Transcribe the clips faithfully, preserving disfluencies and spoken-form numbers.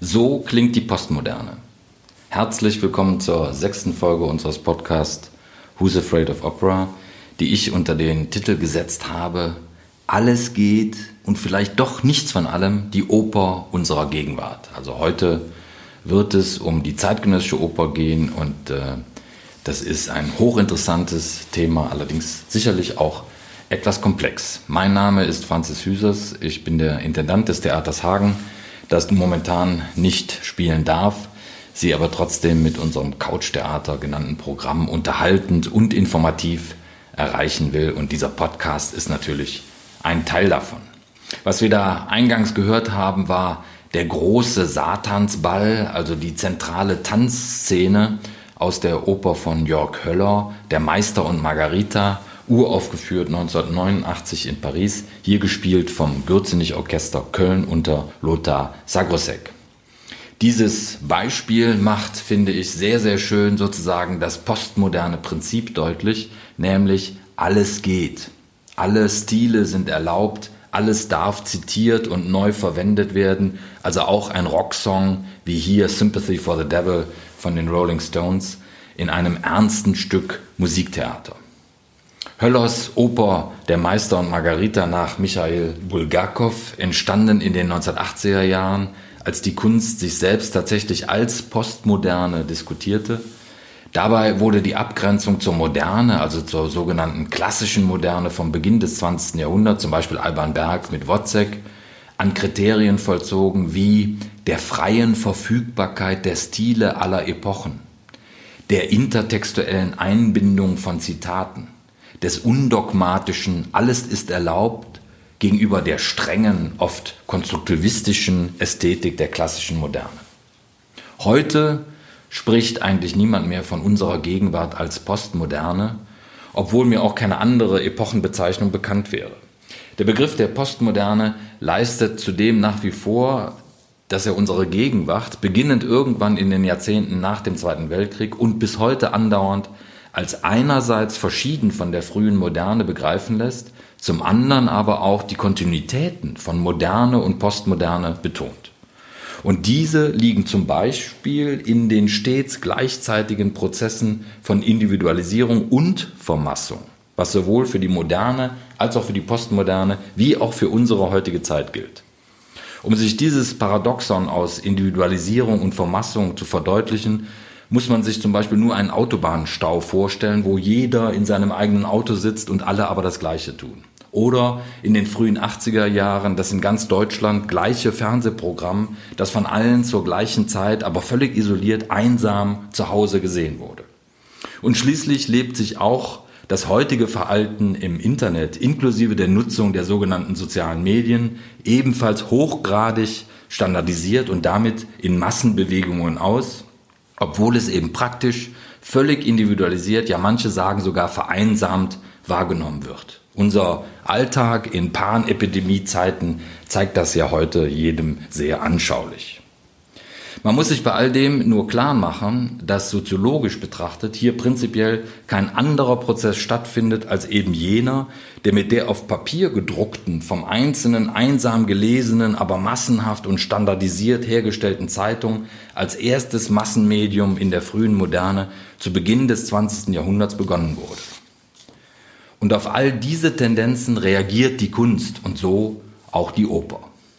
So klingt die Postmoderne. Herzlich willkommen zur sechsten Folge unseres Podcasts Who's Afraid of Opera, die ich unter den Titel gesetzt habe: Alles geht und vielleicht doch nichts von allem, die Oper unserer Gegenwart. Also heute wird es um die zeitgenössische Oper gehen und äh, das ist ein hochinteressantes Thema, allerdings sicherlich auch etwas komplex. Mein Name ist Franzis Hüsers, ich bin der Intendant des Theaters Hagen, das momentan nicht spielen darf, sie aber trotzdem mit unserem Couchtheater genannten Programm unterhaltend und informativ erreichen will. Und dieser Podcast ist natürlich ein Teil davon. Was wir da eingangs gehört haben, war der große Satansball, also die zentrale Tanzszene aus der Oper von Jörg Höller, Der Meister und Margarita, uraufgeführt neunzehnhundertneunundachtzig in Paris, hier gespielt vom Gürzenich-Orchester Köln unter Lothar Sagrosek. Dieses Beispiel macht, finde ich, sehr, sehr schön sozusagen das postmoderne Prinzip deutlich, nämlich alles geht. Alle Stile sind erlaubt, alles darf zitiert und neu verwendet werden, also auch ein Rocksong wie hier Sympathy for the Devil von den Rolling Stones in einem ernsten Stück Musiktheater. Höllers Oper Der Meister und Margarita nach Michail Bulgakow, entstanden in den neunzehnhundertachtziger Jahren, als die Kunst sich selbst tatsächlich als Postmoderne diskutierte. Dabei wurde die Abgrenzung zur Moderne, also zur sogenannten klassischen Moderne vom Beginn des zwanzigsten Jahrhunderts, zum Beispiel Alban Berg mit Wozzeck, an Kriterien vollzogen wie der freien Verfügbarkeit der Stile aller Epochen, der intertextuellen Einbindung von Zitaten, des undogmatischen Alles ist erlaubt gegenüber der strengen, oft konstruktivistischen Ästhetik der klassischen Moderne. Heute spricht eigentlich niemand mehr von unserer Gegenwart als Postmoderne, obwohl mir auch keine andere Epochenbezeichnung bekannt wäre. Der Begriff der Postmoderne leistet zudem nach wie vor, dass er unsere Gegenwart, beginnend irgendwann in den Jahrzehnten nach dem Zweiten Weltkrieg und bis heute andauernd, als einerseits verschieden von der frühen Moderne begreifen lässt, zum anderen aber auch die Kontinuitäten von Moderne und Postmoderne betont. Und diese liegen zum Beispiel in den stets gleichzeitigen Prozessen von Individualisierung und Vermassung, was sowohl für die Moderne als auch für die Postmoderne wie auch für unsere heutige Zeit gilt. Um sich dieses Paradoxon aus Individualisierung und Vermassung zu verdeutlichen, muss man sich zum Beispiel nur einen Autobahnstau vorstellen, wo jeder in seinem eigenen Auto sitzt und alle aber das Gleiche tun. Oder in den frühen achtziger Jahren das in ganz Deutschland gleiche Fernsehprogramm, das von allen zur gleichen Zeit, aber völlig isoliert, einsam zu Hause gesehen wurde. Und schließlich lebt sich auch das heutige Verhalten im Internet inklusive der Nutzung der sogenannten sozialen Medien ebenfalls hochgradig standardisiert und damit in Massenbewegungen aus, obwohl es eben praktisch, völlig individualisiert, ja manche sagen sogar vereinsamt wahrgenommen wird. Unser Alltag in Panepidemie-Zeiten zeigt das ja heute jedem sehr anschaulich. Man muss sich bei all dem nur klar machen, dass soziologisch betrachtet hier prinzipiell kein anderer Prozess stattfindet als eben jener, der mit der auf Papier gedruckten, vom Einzelnen einsam gelesenen, aber massenhaft und standardisiert hergestellten Zeitung als erstes Massenmedium in der frühen Moderne zu Beginn des zwanzigsten Jahrhunderts begonnen wurde. Und auf all diese Tendenzen reagiert die Kunst und so auch die Oper.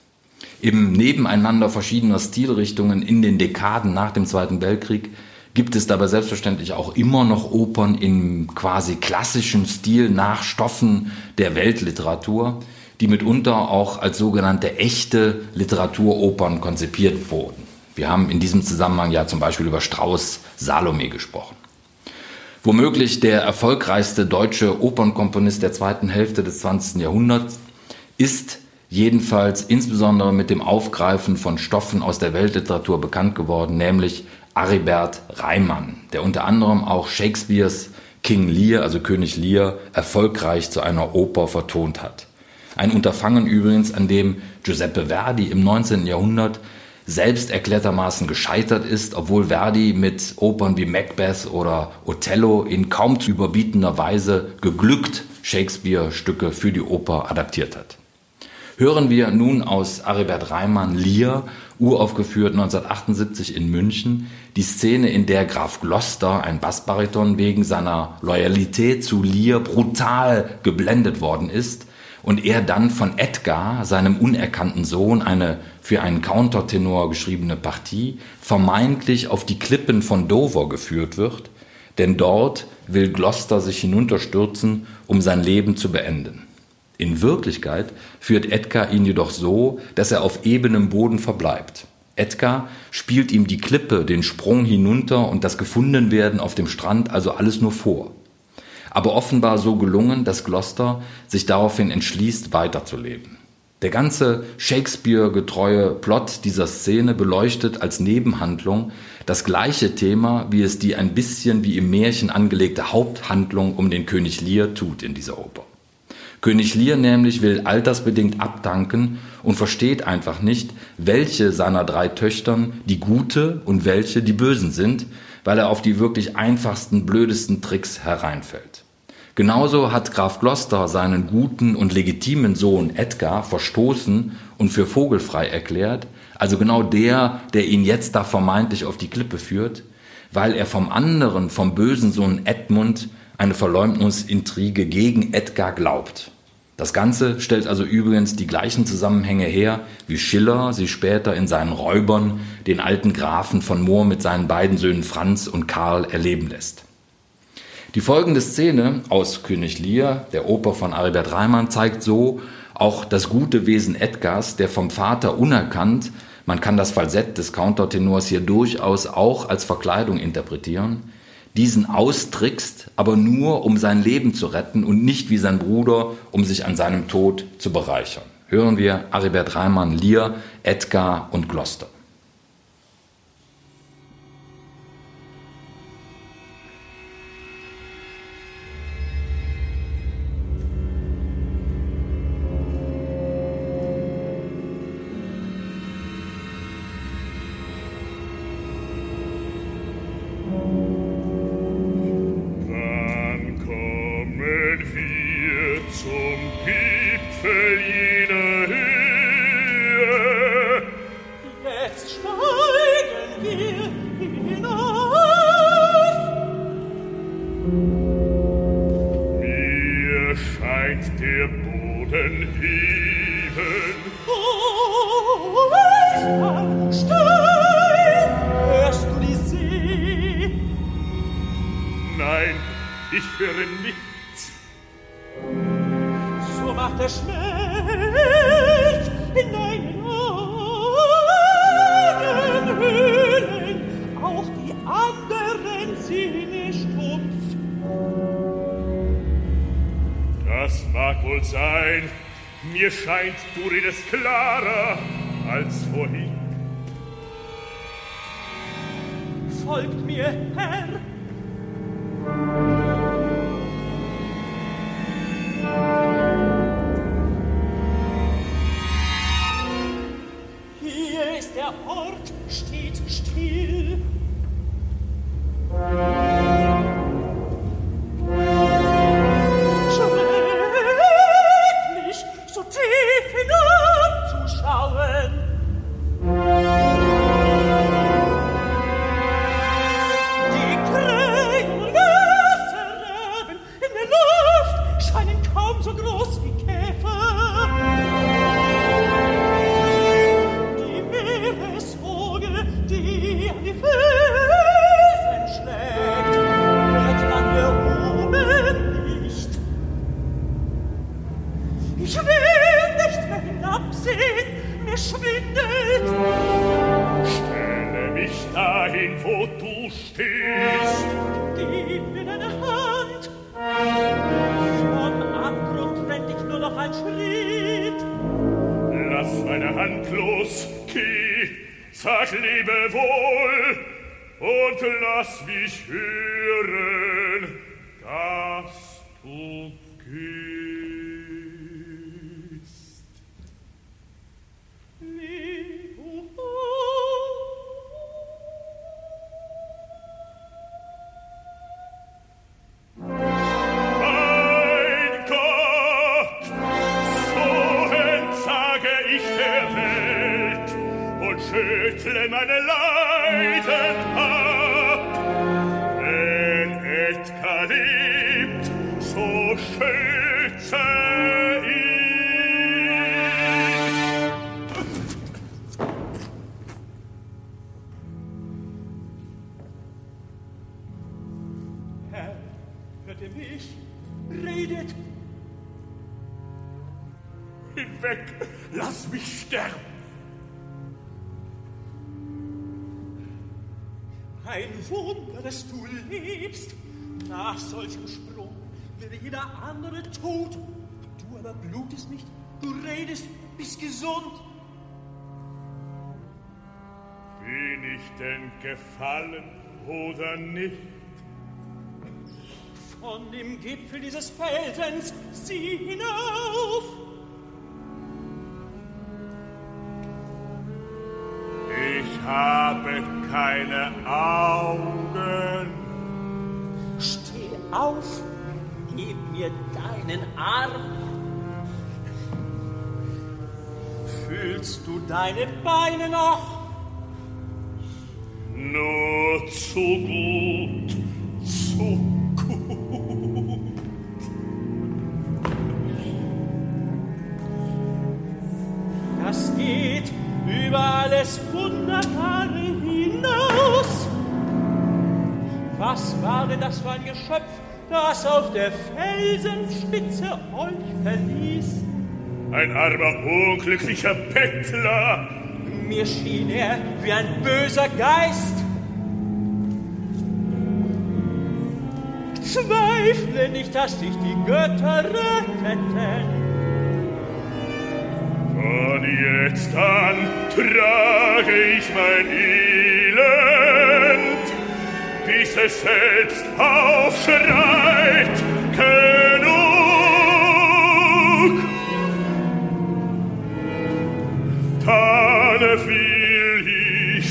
Im Nebeneinander verschiedener Stilrichtungen in den Dekaden nach dem Zweiten Weltkrieg gibt es dabei selbstverständlich auch immer noch Opern im quasi klassischen Stil nach Stoffen der Weltliteratur, die mitunter auch als sogenannte echte Literaturopern konzipiert wurden. Wir haben in diesem Zusammenhang ja zum Beispiel über Strauss' Salome gesprochen. Womöglich der erfolgreichste deutsche Opernkomponist der zweiten Hälfte des zwanzigsten Jahrhunderts ist jedenfalls insbesondere mit dem Aufgreifen von Stoffen aus der Weltliteratur bekannt geworden, nämlich Aribert Reimann, der unter anderem auch Shakespeares King Lear, also König Lear, erfolgreich zu einer Oper vertont hat. Ein Unterfangen übrigens, an dem Giuseppe Verdi im neunzehnten Jahrhundert selbst erklärtermaßen gescheitert ist, obwohl Verdi mit Opern wie Macbeth oder Othello in kaum zu überbietender Weise geglückt Shakespeare-Stücke für die Oper adaptiert hat. Hören wir nun aus Aribert Reimann Lear, uraufgeführt neunzehnhundertachtundsiebzig in München, die Szene, in der Graf Gloster, ein Bassbariton, wegen seiner Loyalität zu Lear brutal geblendet worden ist und er dann von Edgar, seinem unerkannten Sohn, eine für einen Countertenor geschriebene Partie, vermeintlich auf die Klippen von Dover geführt wird, denn dort will Gloster sich hinunterstürzen, um sein Leben zu beenden. In Wirklichkeit führt Edgar ihn jedoch so, dass er auf ebenem Boden verbleibt. Edgar spielt ihm die Klippe, den Sprung hinunter und das Gefundenwerden auf dem Strand, also alles nur vor. Aber offenbar so gelungen, dass Gloster sich daraufhin entschließt, weiterzuleben. Der ganze Shakespeare-getreue Plot dieser Szene beleuchtet als Nebenhandlung das gleiche Thema, wie es die ein bisschen wie im Märchen angelegte Haupthandlung um den König Lear tut in dieser Oper. König Lear nämlich will altersbedingt abdanken und versteht einfach nicht, welche seiner drei Töchtern die Gute und welche die Bösen sind, weil er auf die wirklich einfachsten, blödesten Tricks hereinfällt. Genauso hat Graf Gloster seinen guten und legitimen Sohn Edgar verstoßen und für vogelfrei erklärt, also genau der, der ihn jetzt da vermeintlich auf die Klippe führt, weil er vom anderen, vom bösen Sohn Edmund, eine Verleumdungsintrige gegen Edgar glaubt. Das Ganze stellt also übrigens die gleichen Zusammenhänge her, wie Schiller sie später in seinen Räubern den alten Grafen von Moor mit seinen beiden Söhnen Franz und Karl erleben lässt. Die folgende Szene aus König Lear, der Oper von Aribert Reimann, zeigt so auch das gute Wesen Edgars, der vom Vater unerkannt, man kann das Falsett des Countertenors hier durchaus auch als Verkleidung interpretieren, diesen austrickst, aber nur um sein Leben zu retten und nicht wie sein Bruder, um sich an seinem Tod zu bereichern. Hören wir Aribert Reimann, Lear, Edgar und Gloster. Mir scheint, du redest klarer als vorhin. Folgt mir, Herr. Hier ist der Ort, steht still. Mein Gott, so entzaubert schüttle meine Leiden ab. Wenn Edgar lebt, so schütze ihn. Herr, hört ihr mich? Redet! Hinweg, lass mich sterben! Ein Wunder, dass du lebst. Nach solchem Sprung wäre jeder andere tot. Du aber blutest nicht, du redest, bist gesund. Bin ich denn gefallen oder nicht? Von dem Gipfel dieses Felsens sieh hinauf. Ich habe keine Augen. Steh auf, gib mir deinen Arm. Fühlst du deine Beine noch? Nur zu gut, zu gut. Das geht über alles Wunderbare hinaus. Was war denn das für ein Geschöpf, das auf der Felsenspitze euch verließ? Ein armer, unglücklicher Bettler. Mir schien er wie ein böser Geist. Zweifle nicht, dass dich die Götter retteten. Von jetzt an trage ich mein Elend, bis es selbst aufschreit, genug. Dann will ich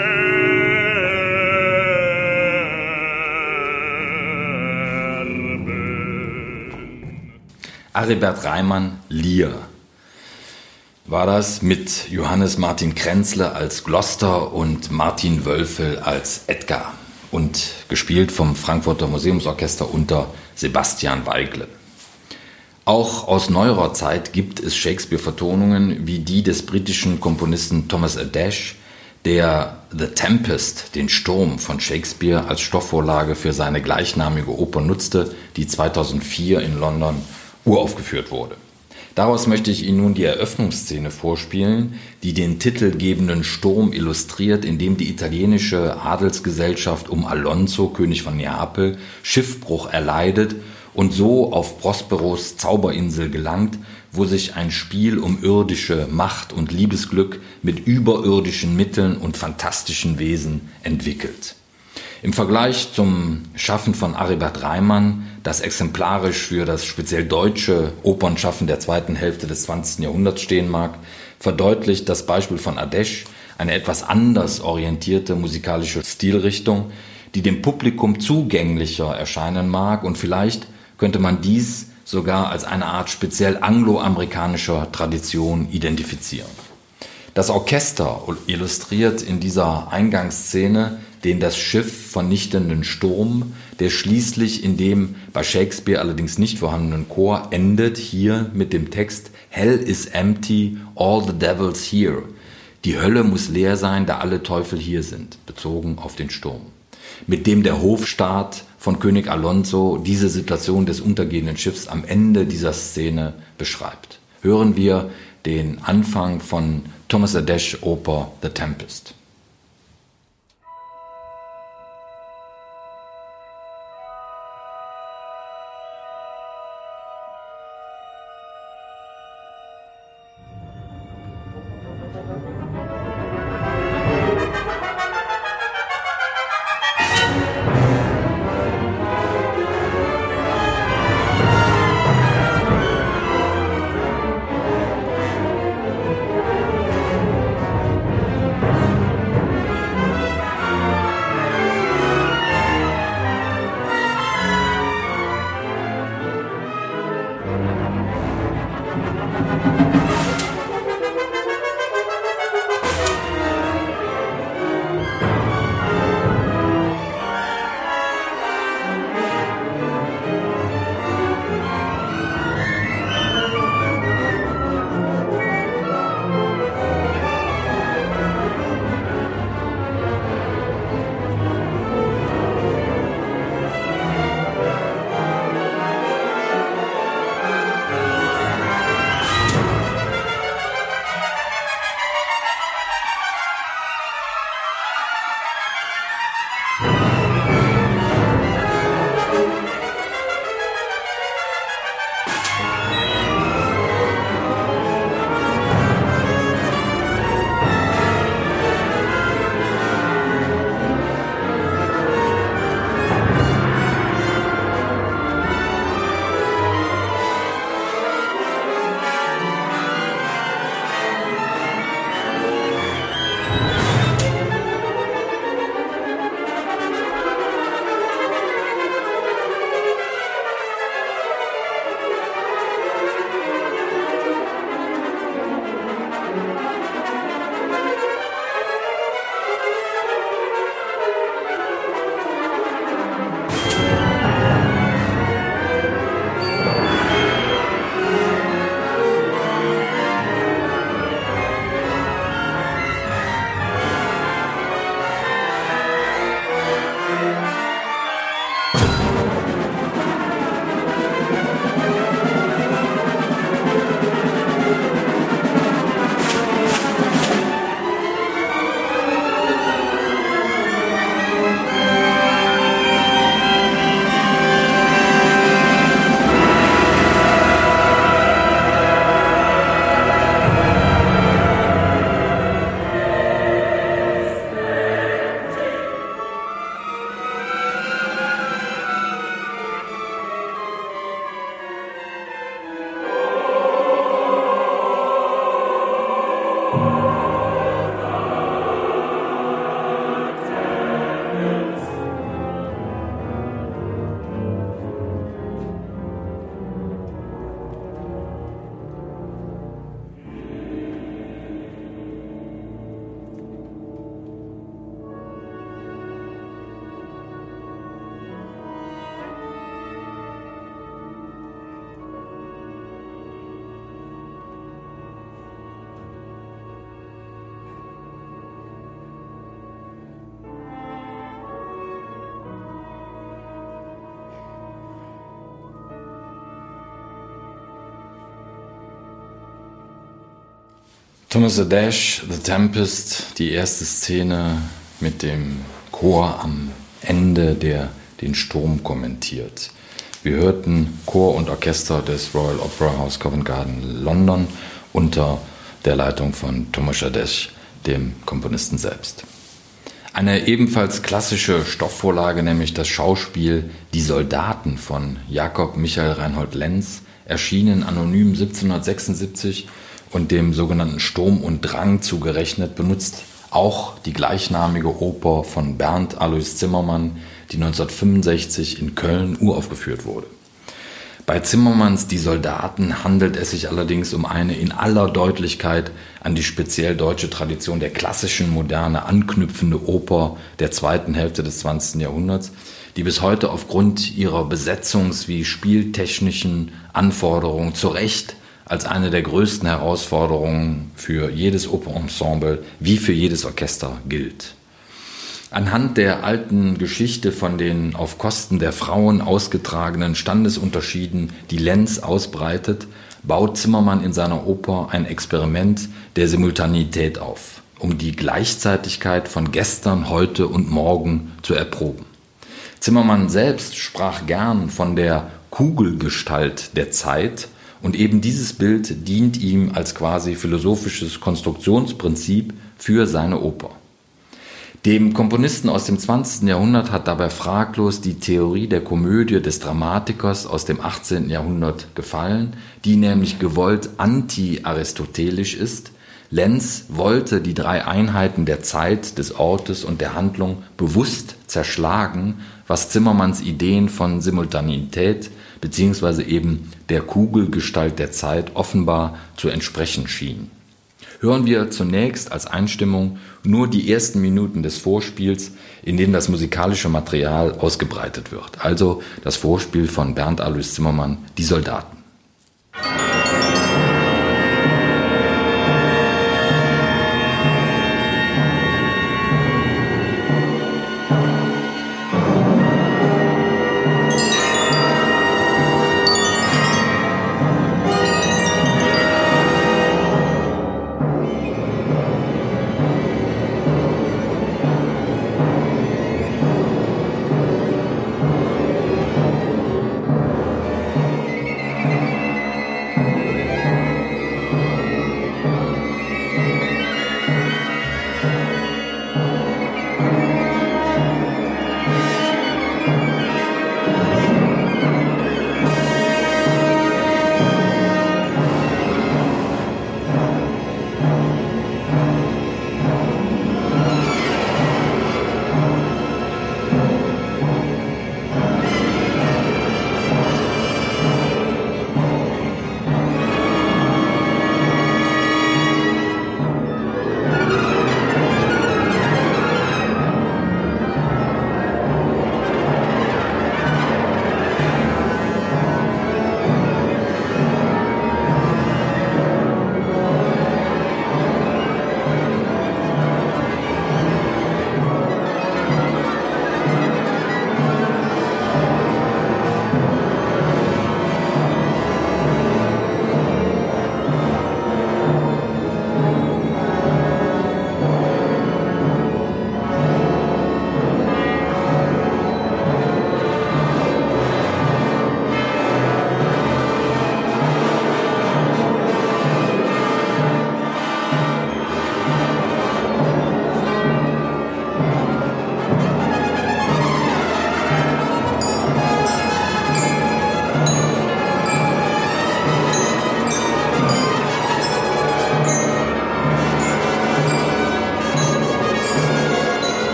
sterben. Aribert Reimann, Lear. War das mit Johannes Martin Krenzle als Gloster und Martin Wölfel als Edgar und gespielt vom Frankfurter Museumsorchester unter Sebastian Weigle. Auch aus neuerer Zeit gibt es Shakespeare-Vertonungen wie die des britischen Komponisten Thomas Adesh, der The Tempest, den Sturm von Shakespeare, als Stoffvorlage für seine gleichnamige Oper nutzte, die zweitausendvier in London uraufgeführt wurde. Daraus möchte ich Ihnen nun die Eröffnungsszene vorspielen, die den titelgebenden Sturm illustriert, in dem die italienische Adelsgesellschaft um Alonso, König von Neapel, Schiffbruch erleidet und so auf Prosperos Zauberinsel gelangt, wo sich ein Spiel um irdische Macht und Liebesglück mit überirdischen Mitteln und fantastischen Wesen entwickelt. Im Vergleich zum Schaffen von Aribert Reimann, das exemplarisch für das speziell deutsche Opernschaffen der zweiten Hälfte des zwanzigsten Jahrhunderts stehen mag, verdeutlicht das Beispiel von Adesh eine etwas anders orientierte musikalische Stilrichtung, die dem Publikum zugänglicher erscheinen mag, und vielleicht könnte man dies sogar als eine Art speziell angloamerikanischer Tradition identifizieren. Das Orchester illustriert in dieser Eingangsszene den das Schiff vernichtenden Sturm, der schließlich in dem bei Shakespeare allerdings nicht vorhandenen Chor endet, hier mit dem Text Hell is empty, all the devils here. Die Hölle muss leer sein, da alle Teufel hier sind, bezogen auf den Sturm. Mit dem der Hofstaat von König Alonso diese Situation des untergehenden Schiffs am Ende dieser Szene beschreibt. Hören wir den Anfang von Thomas Adesh Oper The Tempest. Thomas Addash, The Tempest, die erste Szene mit dem Chor am Ende, der den Sturm kommentiert. Wir hörten Chor und Orchester des Royal Opera House Covent Garden London unter der Leitung von Thomas Addash, dem Komponisten selbst. Eine ebenfalls klassische Stoffvorlage, nämlich das Schauspiel Die Soldaten von Jakob Michael Reinhold Lenz, erschienen anonym siebzehnhundertsechsundsiebzig und dem sogenannten Sturm und Drang zugerechnet, benutzt auch die gleichnamige Oper von Bernd Alois Zimmermann, die neunzehnhundertfünfundsechzig in Köln uraufgeführt wurde. Bei Zimmermanns Die Soldaten handelt es sich allerdings um eine in aller Deutlichkeit an die speziell deutsche Tradition der klassischen Moderne anknüpfende Oper der zweiten Hälfte des zwanzigsten Jahrhunderts, die bis heute aufgrund ihrer besetzungs- wie spieltechnischen Anforderungen zu Recht als eine der größten Herausforderungen für jedes Opernensemble wie für jedes Orchester gilt. Anhand der alten Geschichte von den auf Kosten der Frauen ausgetragenen Standesunterschieden, die Lenz ausbreitet, baut Zimmermann in seiner Oper ein Experiment der Simultanität auf, um die Gleichzeitigkeit von gestern, heute und morgen zu erproben. Zimmermann selbst sprach gern von der Kugelgestalt der Zeit, und eben dieses Bild dient ihm als quasi philosophisches Konstruktionsprinzip für seine Oper. Dem Komponisten aus dem zwanzigsten Jahrhundert hat dabei fraglos die Theorie der Komödie des Dramatikers aus dem achtzehnten Jahrhundert gefallen, die nämlich gewollt anti-aristotelisch ist. Lenz wollte die drei Einheiten der Zeit, des Ortes und der Handlung bewusst zerschlagen, was Zimmermanns Ideen von Simultanität bzw. eben der Kugelgestalt der Zeit offenbar zu entsprechen schien. Hören wir zunächst als Einstimmung nur die ersten Minuten des Vorspiels, in denen das musikalische Material ausgebreitet wird. Also das Vorspiel von Bernd Alois Zimmermann, Die Soldaten.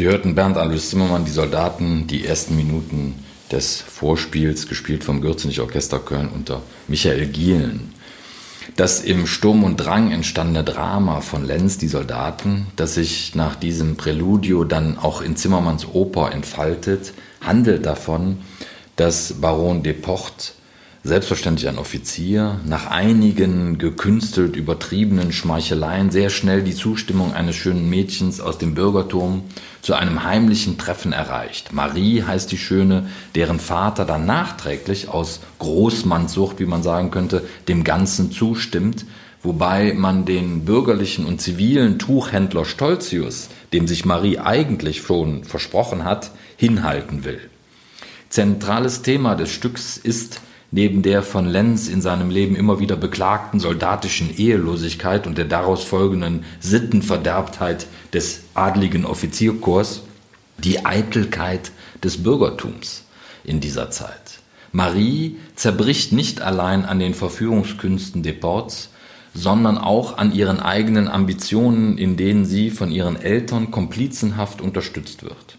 Wir hörten Bernd Alois Zimmermann, die Soldaten, die ersten Minuten des Vorspiels, gespielt vom Gürzenich-Orchester Köln unter Michael Gielen. Das im Sturm und Drang entstandene Drama von Lenz, die Soldaten, das sich nach diesem Präludio dann auch in Zimmermanns Oper entfaltet, handelt davon, dass Baron Depocht, selbstverständlich ein Offizier, nach einigen gekünstelt übertriebenen Schmeicheleien sehr schnell die Zustimmung eines schönen Mädchens aus dem Bürgerturm zu einem heimlichen Treffen erreicht. Marie heißt die Schöne, deren Vater dann nachträglich aus Großmannssucht, wie man sagen könnte, dem Ganzen zustimmt, wobei man den bürgerlichen und zivilen Tuchhändler Stolzius, dem sich Marie eigentlich schon versprochen hat, hinhalten will. Zentrales Thema des Stücks ist, neben der von Lenz in seinem Leben immer wieder beklagten soldatischen Ehelosigkeit und der daraus folgenden Sittenverderbtheit des adligen Offizierkorps, die Eitelkeit des Bürgertums in dieser Zeit. Marie zerbricht nicht allein an den Verführungskünsten Depochts, sondern auch an ihren eigenen Ambitionen, in denen sie von ihren Eltern komplizenhaft unterstützt wird.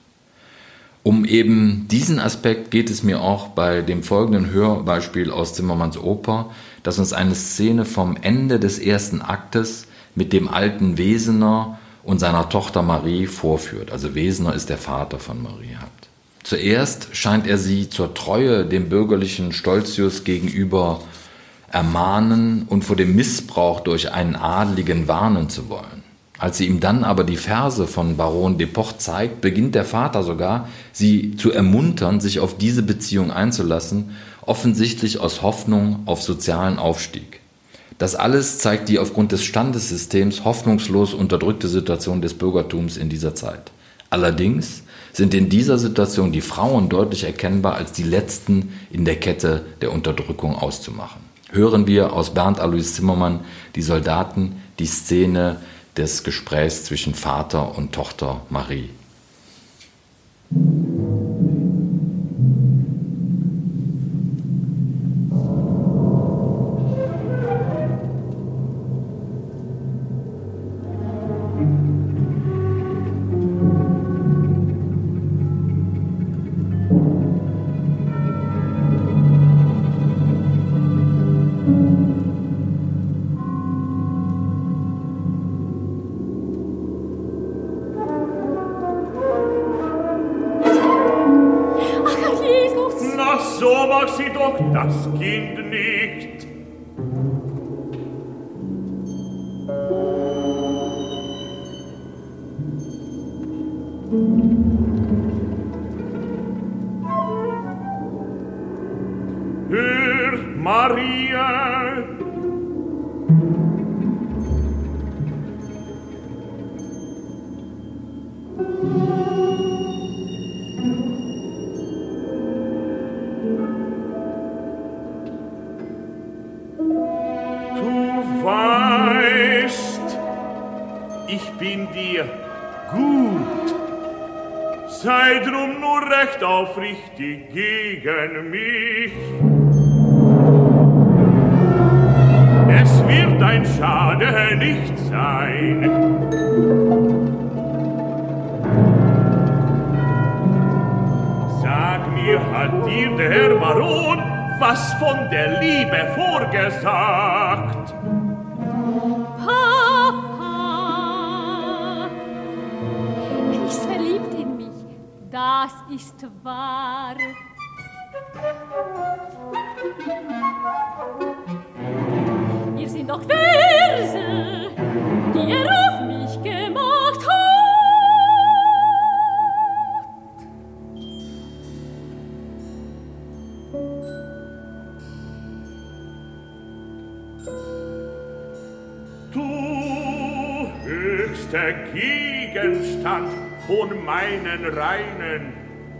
Um eben diesen Aspekt geht es mir auch bei dem folgenden Hörbeispiel aus Zimmermanns Oper, das uns eine Szene vom Ende des ersten Aktes mit dem alten Wesener und seiner Tochter Marie vorführt. Also Wesener ist der Vater von Marie. Zuerst scheint er sie zur Treue dem bürgerlichen Stolzius gegenüber ermahnen und vor dem Missbrauch durch einen Adligen warnen zu wollen. Als sie ihm dann aber die Verse von Baron Depocht zeigt, beginnt der Vater sogar, sie zu ermuntern, sich auf diese Beziehung einzulassen, offensichtlich aus Hoffnung auf sozialen Aufstieg. Das alles zeigt die aufgrund des Standessystems hoffnungslos unterdrückte Situation des Bürgertums in dieser Zeit. Allerdings sind in dieser Situation die Frauen deutlich erkennbar als die Letzten in der Kette der Unterdrückung auszumachen. Hören wir aus Bernd Alois Zimmermann, die Soldaten, die Szene des Gesprächs zwischen Vater und Tochter Marie. Das Kind nicht. Hör, Maria. Gut, sei drum nur recht aufrichtig gegen mich. Es wird ein Schade nicht sein. Sag mir, hat dir der Baron was von der Liebe vorgesagt? Das ist wahr. Ihr sind doch Verse, die er auf mich gemacht hat. Du höchster Gegenstand von meinen reinen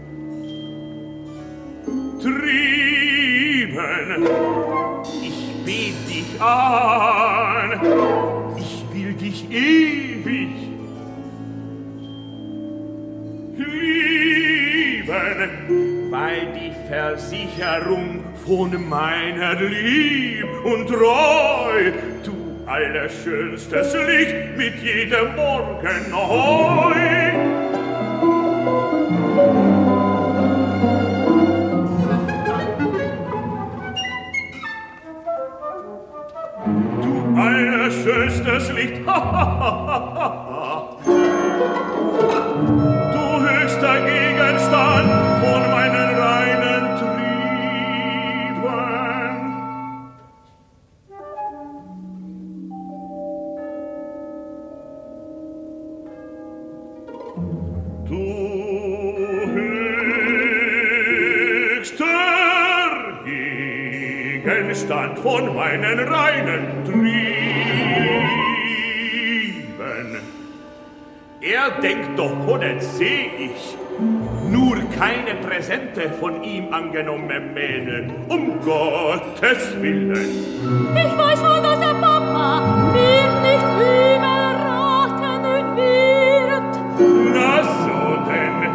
Trieben. Ich bet dich an, ich will dich ewig lieben, weil die Versicherung von meiner Lieb und Treu, du allerschönstes Licht mit jedem Morgen neu. Du allerschönstes Licht, ha, ha, ha, ha, ha. Du höchster Gegenstand von meinen reinen Trieben. Du höchster Gegenstand von meinen reinen Trieben. Er denkt doch, oder seh ich, nur keine Präsente von ihm angenommen Mädel, um Gottes Willen. Ich weiß wohl, dass der Papa mir nicht übel raten wird. Na so denn.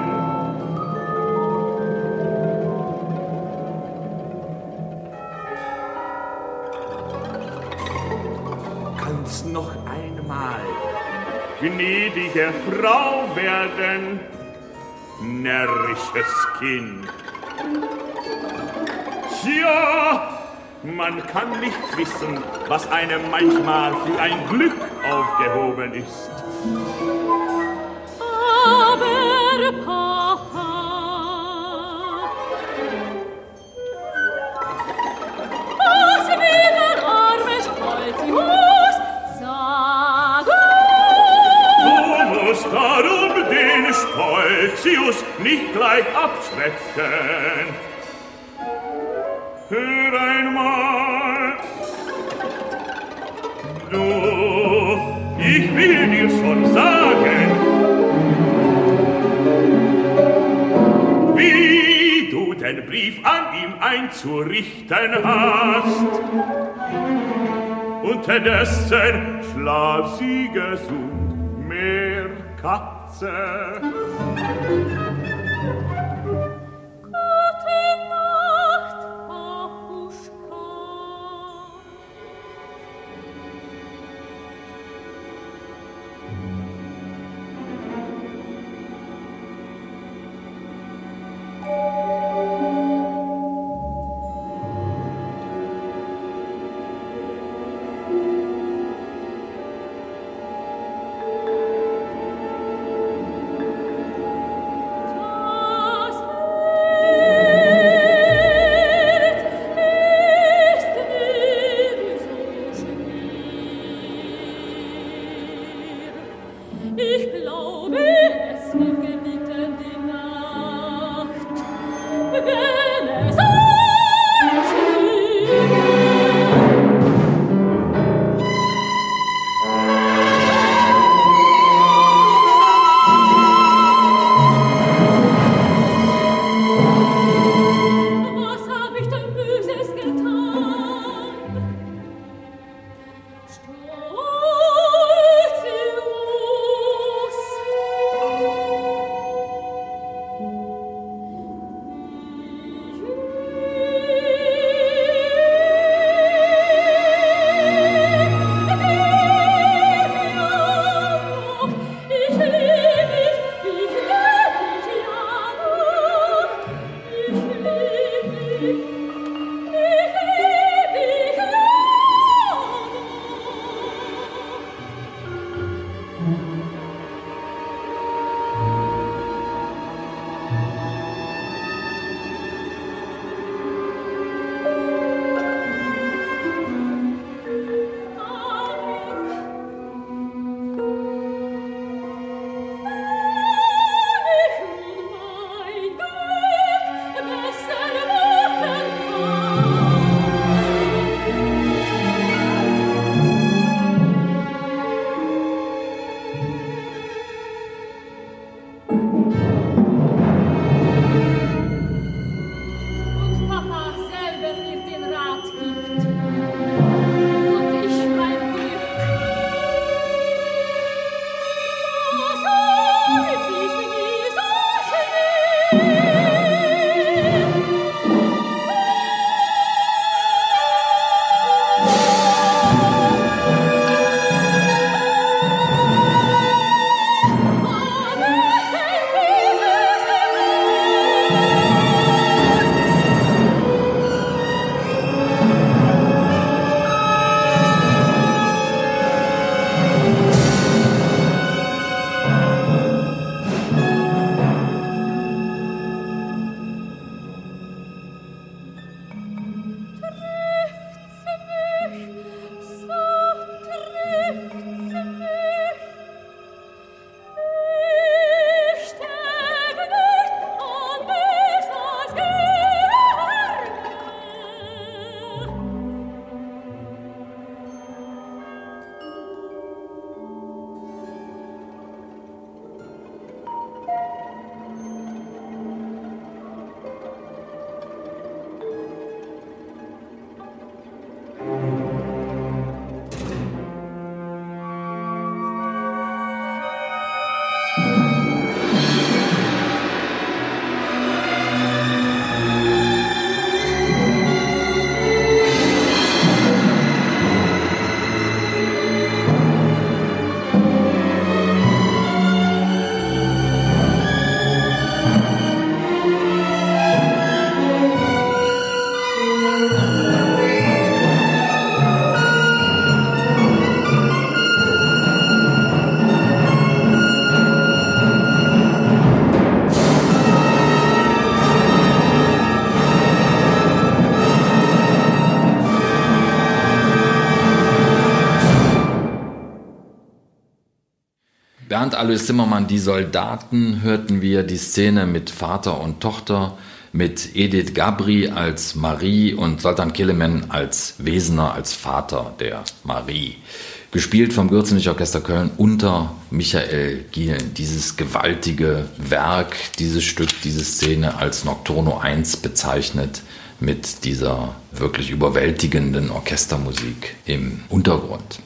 Kannst noch einmal gnädige Frau werden, närrisches Kind. Tja, man kann nicht wissen, was einem manchmal für ein Glück aufgehoben ist. Aber Papa, was will der arme Stolzius sagen? Du musst darum den Stolzius nicht gleich abschrecken. Hör einmal, du, ich will dir schon sagen, wie du den Brief an ihm einzurichten hast. Unterdessen schlaf sie gesund, mehr Katze. Gute Nacht, Papuschka. Bernd Alois Zimmermann, Die Soldaten, hörten wir die Szene mit Vater und Tochter, mit Edith Gabri als Marie und Zoltan Kelemen als Wesener, als Vater der Marie. Gespielt vom Gürzenich-Orchester Köln unter Michael Gielen. Dieses gewaltige Werk, dieses Stück, diese Szene als Nocturno eins bezeichnet, mit dieser wirklich überwältigenden Orchestermusik im Untergrund.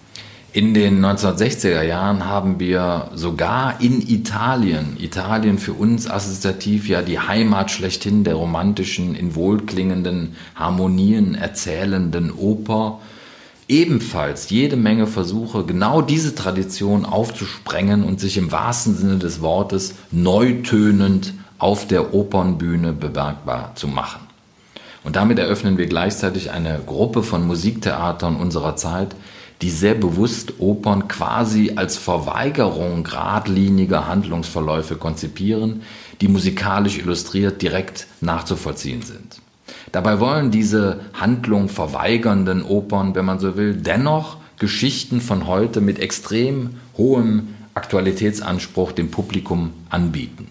In den neunzehnhundertsechziger Jahren haben wir sogar in Italien, Italien für uns assoziativ ja die Heimat schlechthin der romantischen, in wohlklingenden Harmonien erzählenden Oper, ebenfalls jede Menge Versuche, genau diese Tradition aufzusprengen und sich im wahrsten Sinne des Wortes neutönend auf der Opernbühne bemerkbar zu machen. Und damit eröffnen wir gleichzeitig eine Gruppe von Musiktheatern unserer Zeit, die sehr bewusst Opern quasi als Verweigerung geradliniger Handlungsverläufe konzipieren, die musikalisch illustriert direkt nachzuvollziehen sind. Dabei wollen diese Handlung verweigernden Opern, wenn man so will, dennoch Geschichten von heute mit extrem hohem Aktualitätsanspruch dem Publikum anbieten.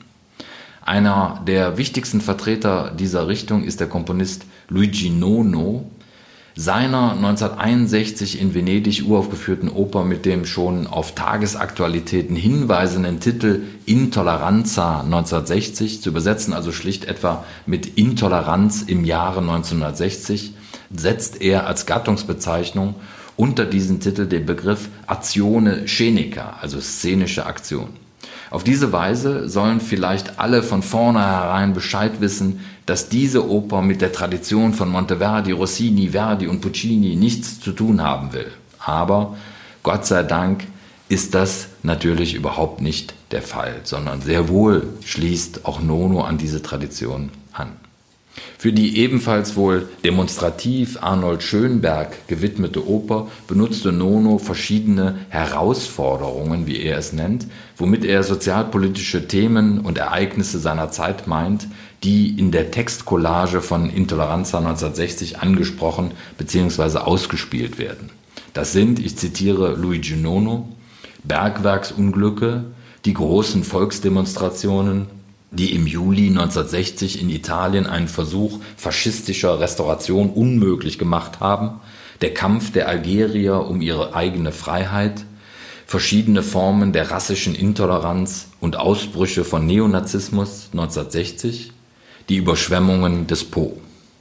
Einer der wichtigsten Vertreter dieser Richtung ist der Komponist Luigi Nono. Seiner neunzehnhunderteinundsechzig in Venedig uraufgeführten Oper mit dem schon auf Tagesaktualitäten hinweisenden Titel Intolleranza neunzehnhundertsechzig, zu übersetzen also schlicht etwa mit Intoleranz im Jahre neunzehnhundertsechzig, setzt er als Gattungsbezeichnung unter diesen Titel den Begriff Azione Scenica, also szenische Aktion. Auf diese Weise sollen vielleicht alle von vornherein Bescheid wissen, dass diese Oper mit der Tradition von Monteverdi, Rossini, Verdi und Puccini nichts zu tun haben will. Aber Gott sei Dank ist das natürlich überhaupt nicht der Fall, sondern sehr wohl schließt auch Nono an diese Tradition an. Für die ebenfalls wohl demonstrativ Arnold Schönberg gewidmete Oper benutzte Nono verschiedene Herausforderungen, wie er es nennt, womit er sozialpolitische Themen und Ereignisse seiner Zeit meint, die in der Textcollage von Intolleranza neunzehnhundertsechzig angesprochen bzw. ausgespielt werden. Das sind, ich zitiere Luigi Nono, Bergwerksunglücke, die großen Volksdemonstrationen, die im Juli neunzehnhundertsechzig in Italien einen Versuch faschistischer Restauration unmöglich gemacht haben, der Kampf der Algerier um ihre eigene Freiheit, verschiedene Formen der rassischen Intoleranz und Ausbrüche von Neonazismus neunzehnhundertsechzig, die Überschwemmungen des Po.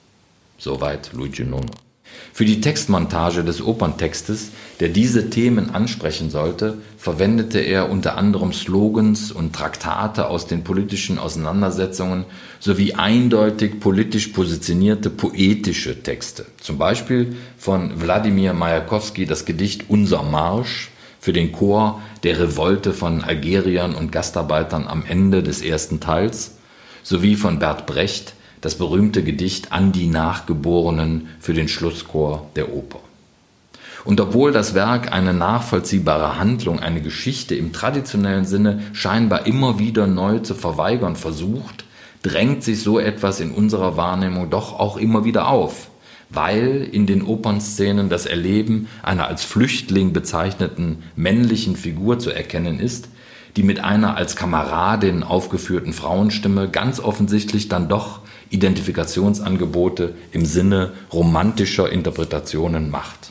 Soweit Luigi Nono. Für die Textmontage des Operntextes, der diese Themen ansprechen sollte, verwendete er unter anderem Slogans und Traktate aus den politischen Auseinandersetzungen sowie eindeutig politisch positionierte poetische Texte. Zum Beispiel von Wladimir Majakovski das Gedicht Unser Marsch für den Chor der Revolte von Algeriern und Gastarbeitern am Ende des ersten Teils, sowie von Bert Brecht das berühmte Gedicht An die Nachgeborenen für den Schlusschor der Oper. Und obwohl das Werk eine nachvollziehbare Handlung, eine Geschichte im traditionellen Sinne scheinbar immer wieder neu zu verweigern versucht, drängt sich so etwas in unserer Wahrnehmung doch auch immer wieder auf, weil in den Opernszenen das Erleben einer als Flüchtling bezeichneten männlichen Figur zu erkennen ist, die mit einer als Kameradin aufgeführten Frauenstimme ganz offensichtlich dann doch Identifikationsangebote im Sinne romantischer Interpretationen macht.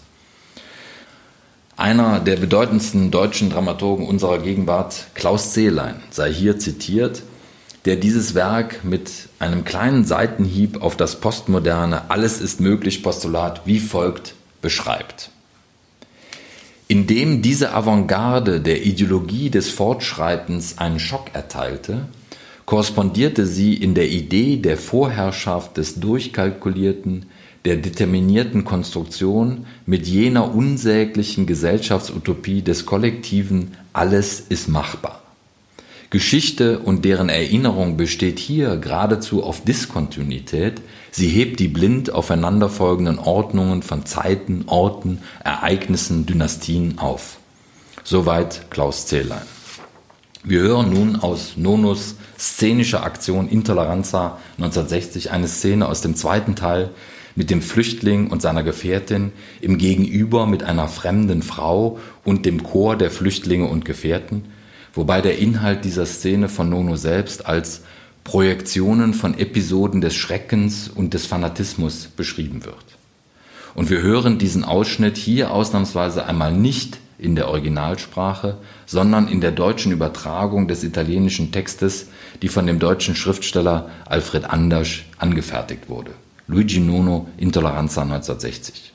Einer der bedeutendsten deutschen Dramaturgen unserer Gegenwart, Klaus Zehlein, sei hier zitiert, der dieses Werk mit einem kleinen Seitenhieb auf das postmoderne Alles ist möglich Postulat wie folgt beschreibt. Indem diese Avantgarde der Ideologie des Fortschreitens einen Schock erteilte, korrespondierte sie in der Idee der Vorherrschaft des durchkalkulierten, der determinierten Konstruktion mit jener unsäglichen Gesellschaftsutopie des kollektiven Alles ist machbar. Geschichte und deren Erinnerung besteht hier geradezu auf Diskontinuität. Sie hebt die blind aufeinanderfolgenden Ordnungen von Zeiten, Orten, Ereignissen, Dynastien auf. Soweit Klaus Zehlein. Wir hören nun aus Nonos szenischer Aktion Intolleranza neunzehnhundertsechzig eine Szene aus dem zweiten Teil mit dem Flüchtling und seiner Gefährtin im Gegenüber mit einer fremden Frau und dem Chor der Flüchtlinge und Gefährten, wobei der Inhalt dieser Szene von Nono selbst als Projektionen von Episoden des Schreckens und des Fanatismus beschrieben wird. Und wir hören diesen Ausschnitt hier ausnahmsweise einmal nicht in der Originalsprache, sondern in der deutschen Übertragung des italienischen Textes, die von dem deutschen Schriftsteller Alfred Andersch angefertigt wurde. Luigi Nono, Intolleranza neunzehnhundertsechzig.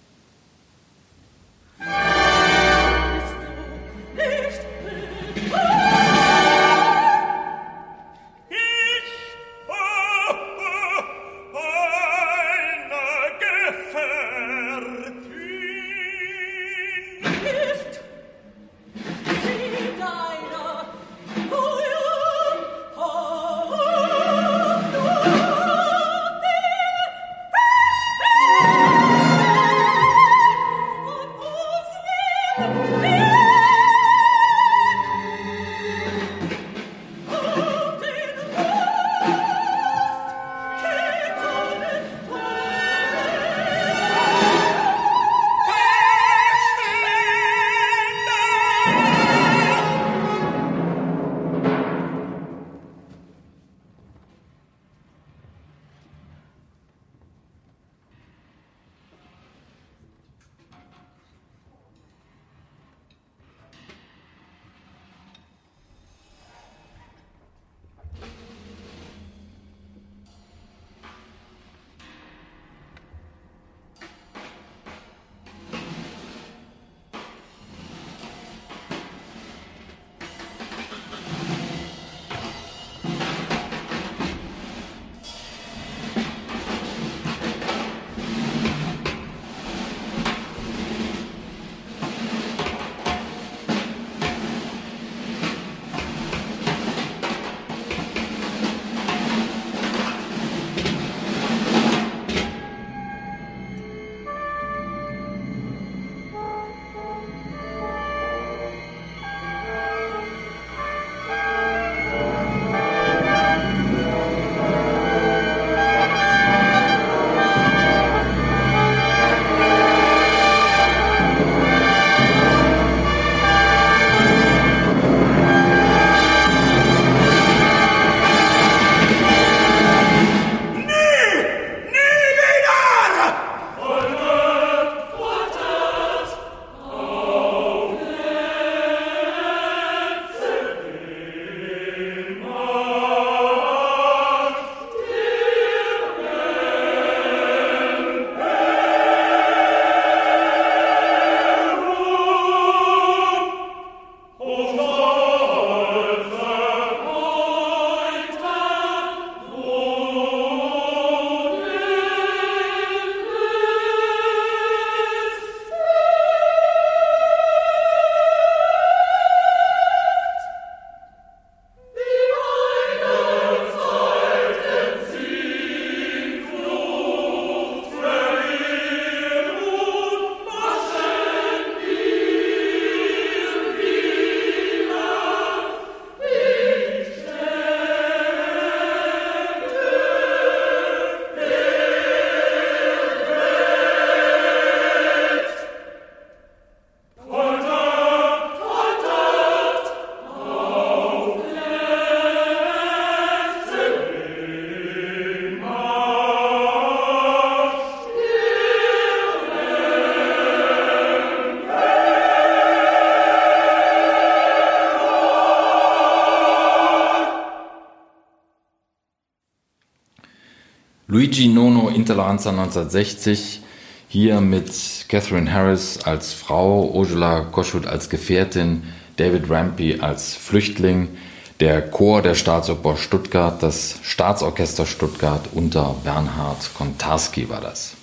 Luigi Nono, Intolleranza neunzehnhundertsechzig, hier mit Catherine Harris als Frau, Ursula Koschut als Gefährtin, David Rampey als Flüchtling, der Chor der Staatsoper Stuttgart, das Staatsorchester Stuttgart unter Bernhard Kontarski war das.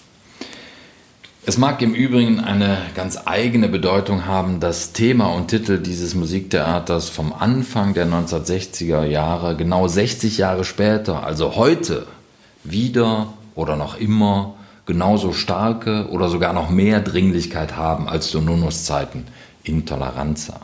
Es mag im Übrigen eine ganz eigene Bedeutung haben, dass Thema und Titel dieses Musiktheaters vom Anfang der neunzehnhundertsechziger Jahre genau sechzig Jahre später, also heute, wieder oder noch immer genauso starke oder sogar noch mehr Dringlichkeit haben als zu Nonos Zeiten, Intolleranza.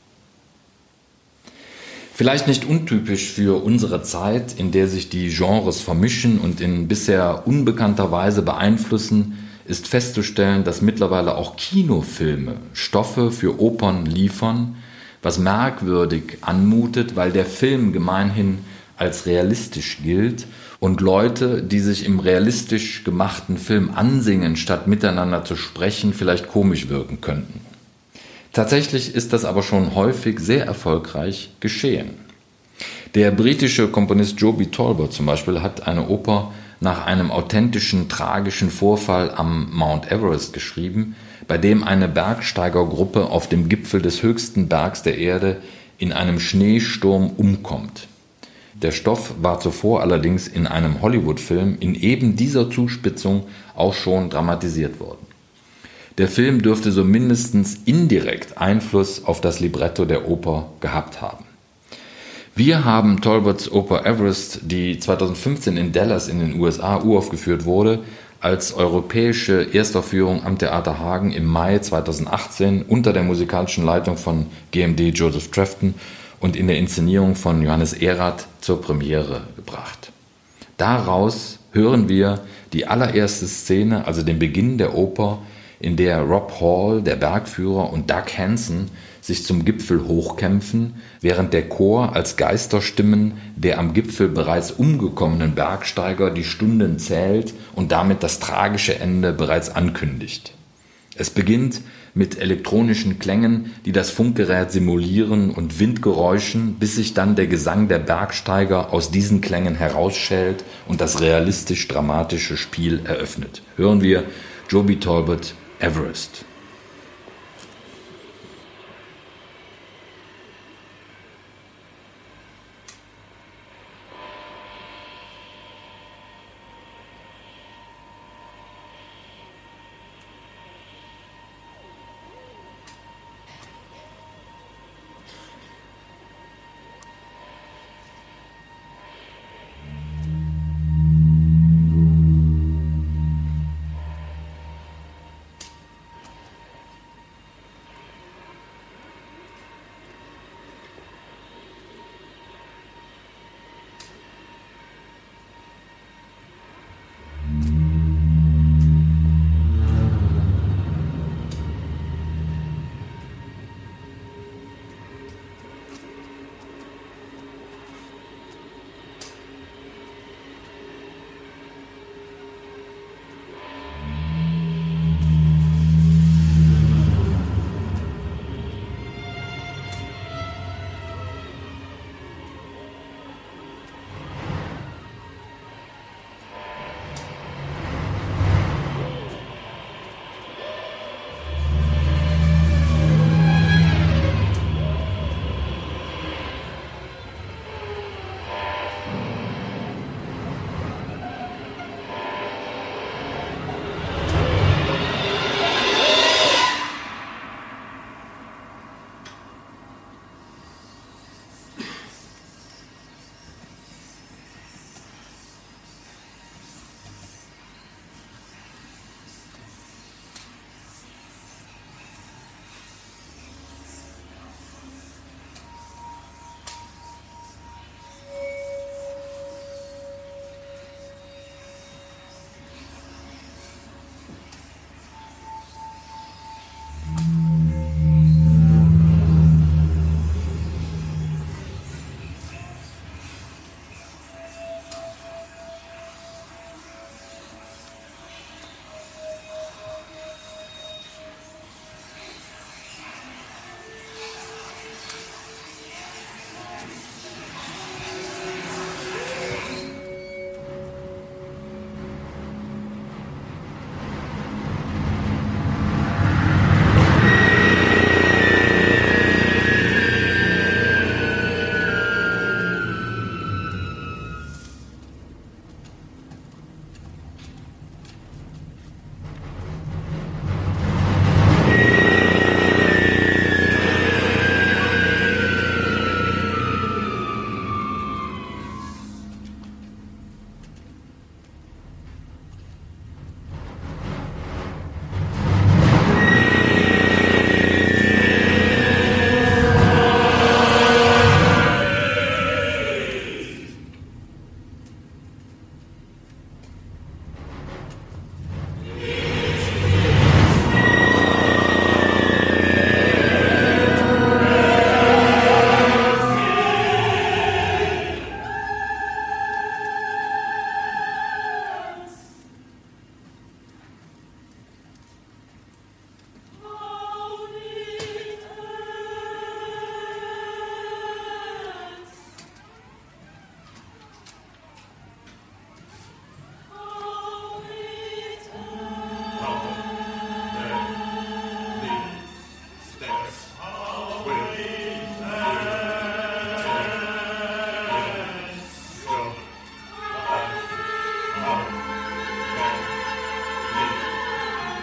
Vielleicht nicht untypisch für unsere Zeit, in der sich die Genres vermischen und in bisher unbekannter Weise beeinflussen, ist festzustellen, dass mittlerweile auch Kinofilme Stoffe für Opern liefern, was merkwürdig anmutet, weil der Film gemeinhin als realistisch gilt und Leute, die sich im realistisch gemachten Film ansingen, statt miteinander zu sprechen, vielleicht komisch wirken könnten. Tatsächlich ist das aber schon häufig sehr erfolgreich geschehen. Der britische Komponist Joby Talbot zum Beispiel hat eine Oper nach einem authentischen, tragischen Vorfall am Mount Everest geschrieben, bei dem eine Bergsteigergruppe auf dem Gipfel des höchsten Bergs der Erde in einem Schneesturm umkommt. Der Stoff war zuvor allerdings in einem Hollywood-Film in eben dieser Zuspitzung auch schon dramatisiert worden. Der Film dürfte so mindestens indirekt Einfluss auf das Libretto der Oper gehabt haben. Wir haben Talbots Oper Everest, die zweitausendfünfzehn in Dallas in den U S A uraufgeführt wurde, als europäische Erstaufführung am Theater Hagen im Mai zweitausendachtzehn unter der musikalischen Leitung von G M D Joseph Trefton und in der Inszenierung von Johannes Erath zur Premiere gebracht. Daraus hören wir die allererste Szene, also den Beginn der Oper, in der Rob Hall, der Bergführer, und Doug Hanson sich zum Gipfel hochkämpfen, während der Chor als Geisterstimmen der am Gipfel bereits umgekommenen Bergsteiger die Stunden zählt und damit das tragische Ende bereits ankündigt. Es beginnt mit elektronischen Klängen, die das Funkgerät simulieren, und Windgeräuschen, bis sich dann der Gesang der Bergsteiger aus diesen Klängen herausschält und das realistisch-dramatische Spiel eröffnet. Hören wir Joby Talbot, Everest.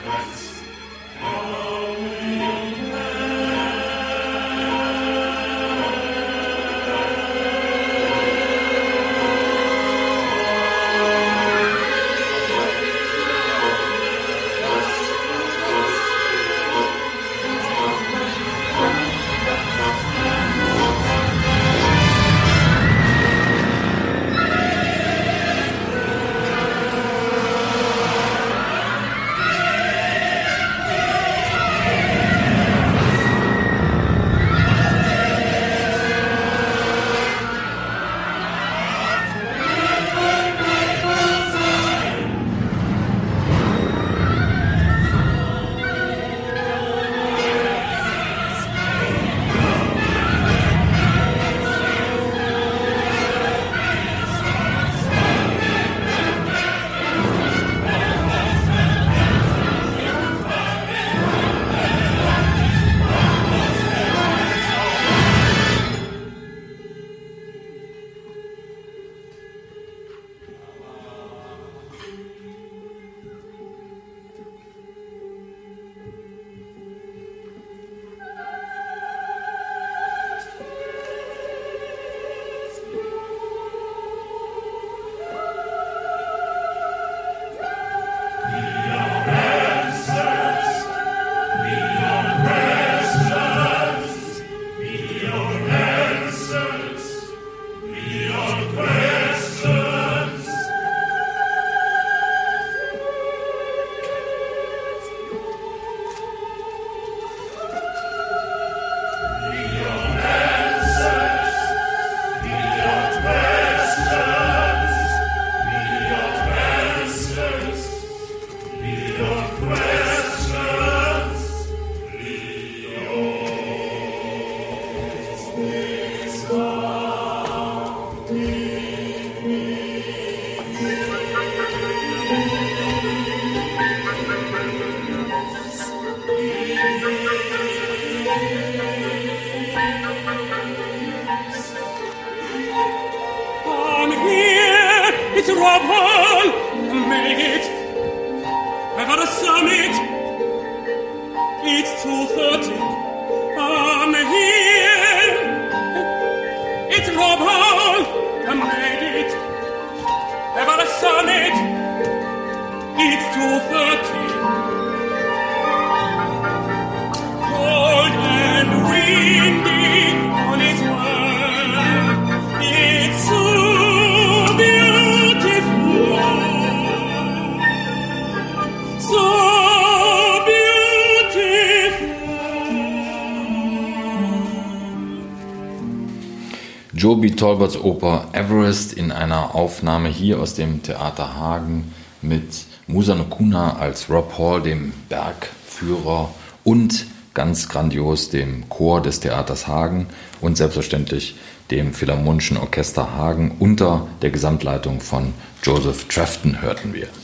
Joby Talbots Oper Everest in einer Aufnahme hier aus dem Theater Hagen mit Musa Nokuna als Rob Hall, dem Bergführer, und ganz grandios dem Chor des Theaters Hagen und selbstverständlich dem Philharmonischen Orchester Hagen unter der Gesamtleitung von Joseph Trafton hörten wir.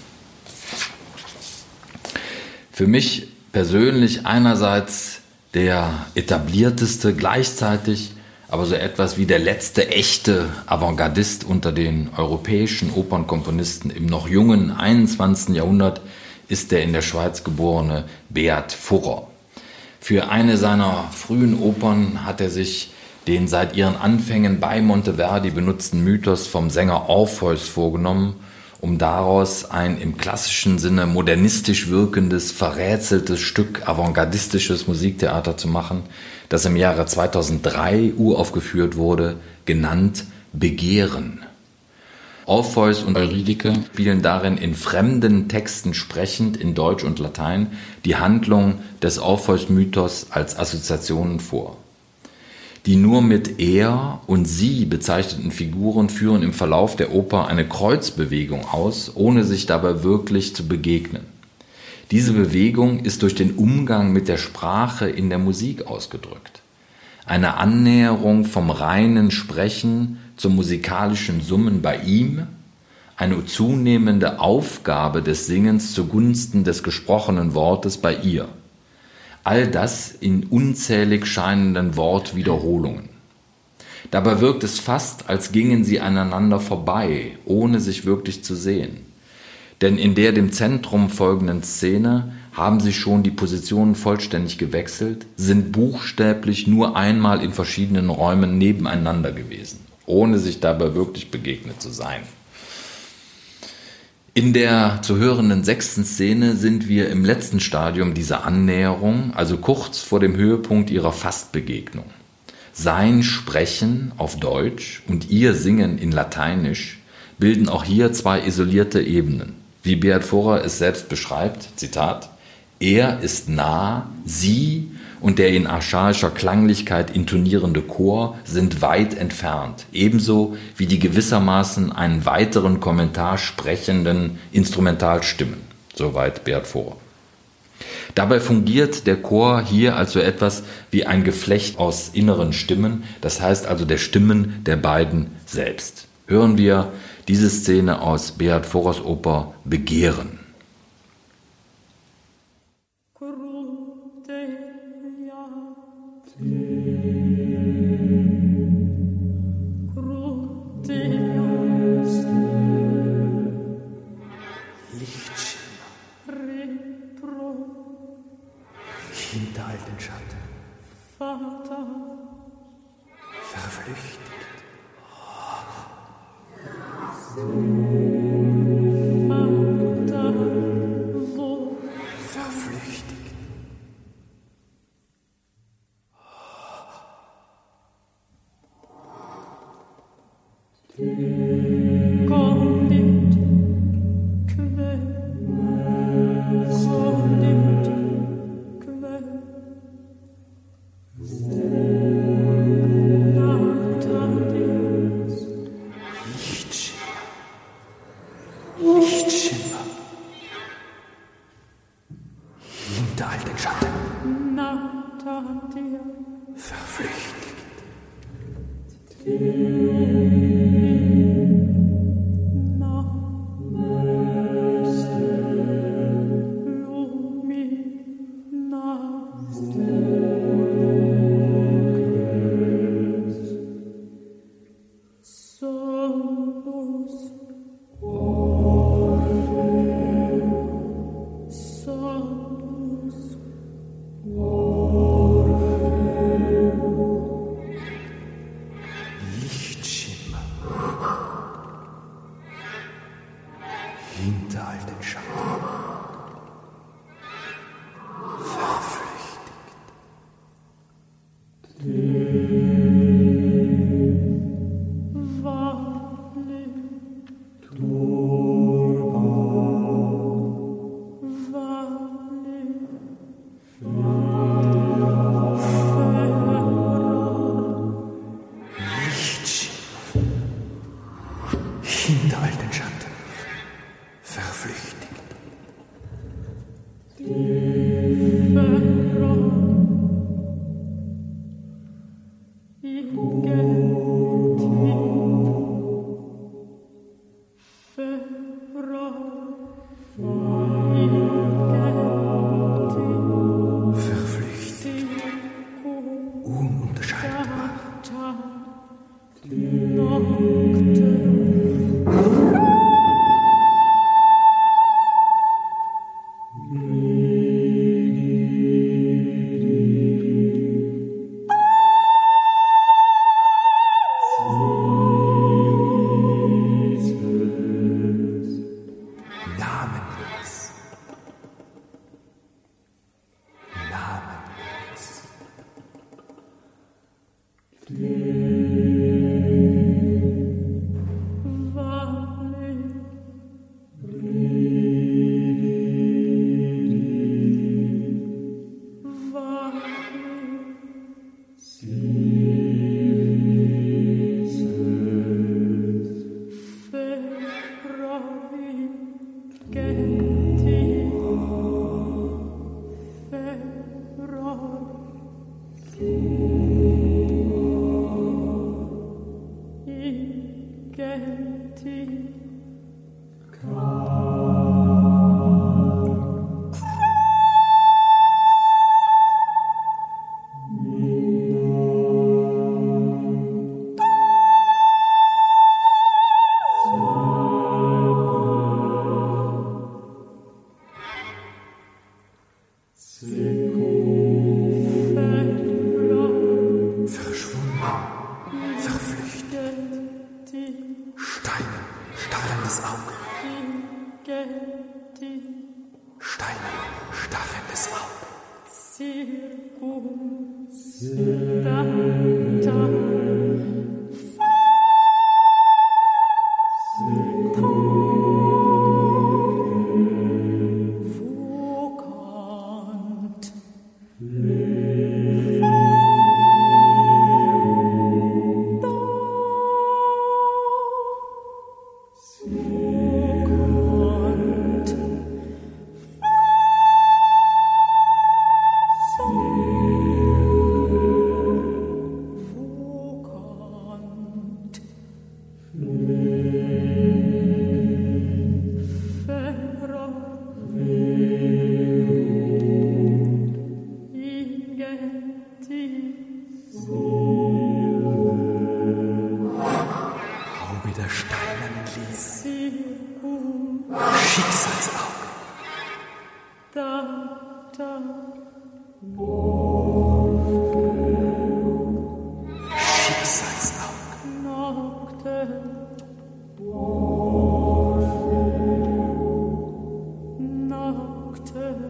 Für mich persönlich einerseits der etablierteste, gleichzeitig aber so etwas wie der letzte echte Avantgardist unter den europäischen Opernkomponisten im noch jungen einundzwanzigsten Jahrhundert ist der in der Schweiz geborene Beat Furrer. Für eine seiner frühen Opern hat er sich den seit ihren Anfängen bei Monteverdi benutzten Mythos vom Sänger Orpheus vorgenommen, um daraus ein im klassischen Sinne modernistisch wirkendes, verrätseltes Stück avantgardistisches Musiktheater zu machen, das im Jahre zweitausenddrei uraufgeführt wurde, genannt Begehren. Orpheus und Eurydike spielen darin in fremden Texten sprechend in Deutsch und Latein die Handlung des Orpheus-Mythos als Assoziationen vor. Die nur mit er und sie bezeichneten Figuren führen im Verlauf der Oper eine Kreuzbewegung aus, ohne sich dabei wirklich zu begegnen. Diese Bewegung ist durch den Umgang mit der Sprache in der Musik ausgedrückt. Eine Annäherung vom reinen Sprechen zum musikalischen Summen bei ihm, eine zunehmende Aufgabe des Singens zugunsten des gesprochenen Wortes bei ihr. All das in unzählig scheinenden Wortwiederholungen. Dabei wirkt es fast, als gingen sie aneinander vorbei, ohne sich wirklich zu sehen. Denn in der dem Zentrum folgenden Szene haben sie schon die Positionen vollständig gewechselt, sind buchstäblich nur einmal in verschiedenen Räumen nebeneinander gewesen, ohne sich dabei wirklich begegnet zu sein. In der zu hörenden sechsten Szene sind wir im letzten Stadium dieser Annäherung, also kurz vor dem Höhepunkt ihrer Fastbegegnung. Sein Sprechen auf Deutsch und ihr Singen in Lateinisch bilden auch hier zwei isolierte Ebenen. Wie Beat Vorer es selbst beschreibt, Zitat, er ist nah, sie und der in archaischer Klanglichkeit intonierende Chor sind weit entfernt, ebenso wie die gewissermaßen einen weiteren Kommentar sprechenden Instrumentalstimmen. Soweit Beat Vorer. Dabei fungiert der Chor hier also etwas wie ein Geflecht aus inneren Stimmen, das heißt also der Stimmen der beiden selbst. Hören wir diese Szene aus Beat Vorers Oper Begehren. Hinter all den Schatten. Vater. Verflüchtigt. Vater. Wo? Verflüchtigt. Condit. Quell. Condit. Lichtschimmer. Hinter all den Schatten. Verflüchtigt. Lichtschimmer. Verschwunden, verflüchtet. Steinen, starrendes Auge. Steinen, starrendes Auge. Auge der steinernen Liebe. Schicksalsauge. Da, da. Schicksalsauge. Nocte. Nocte.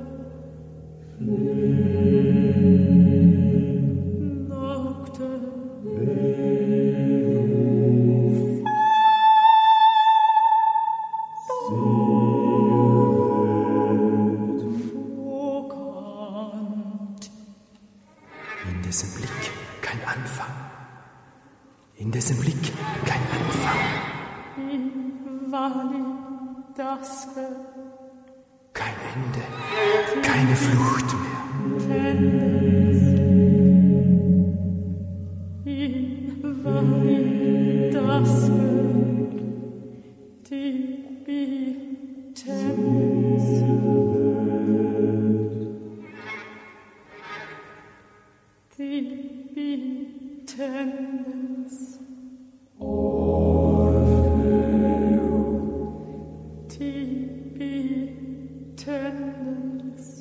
In dessen Blick kein Anfang. In dessen Blick kein Anfang. Daske. Kein Ende, keine Flucht mehr. In Vali Daske. Tibi Tens. Tibi Tens. Tibi Tens.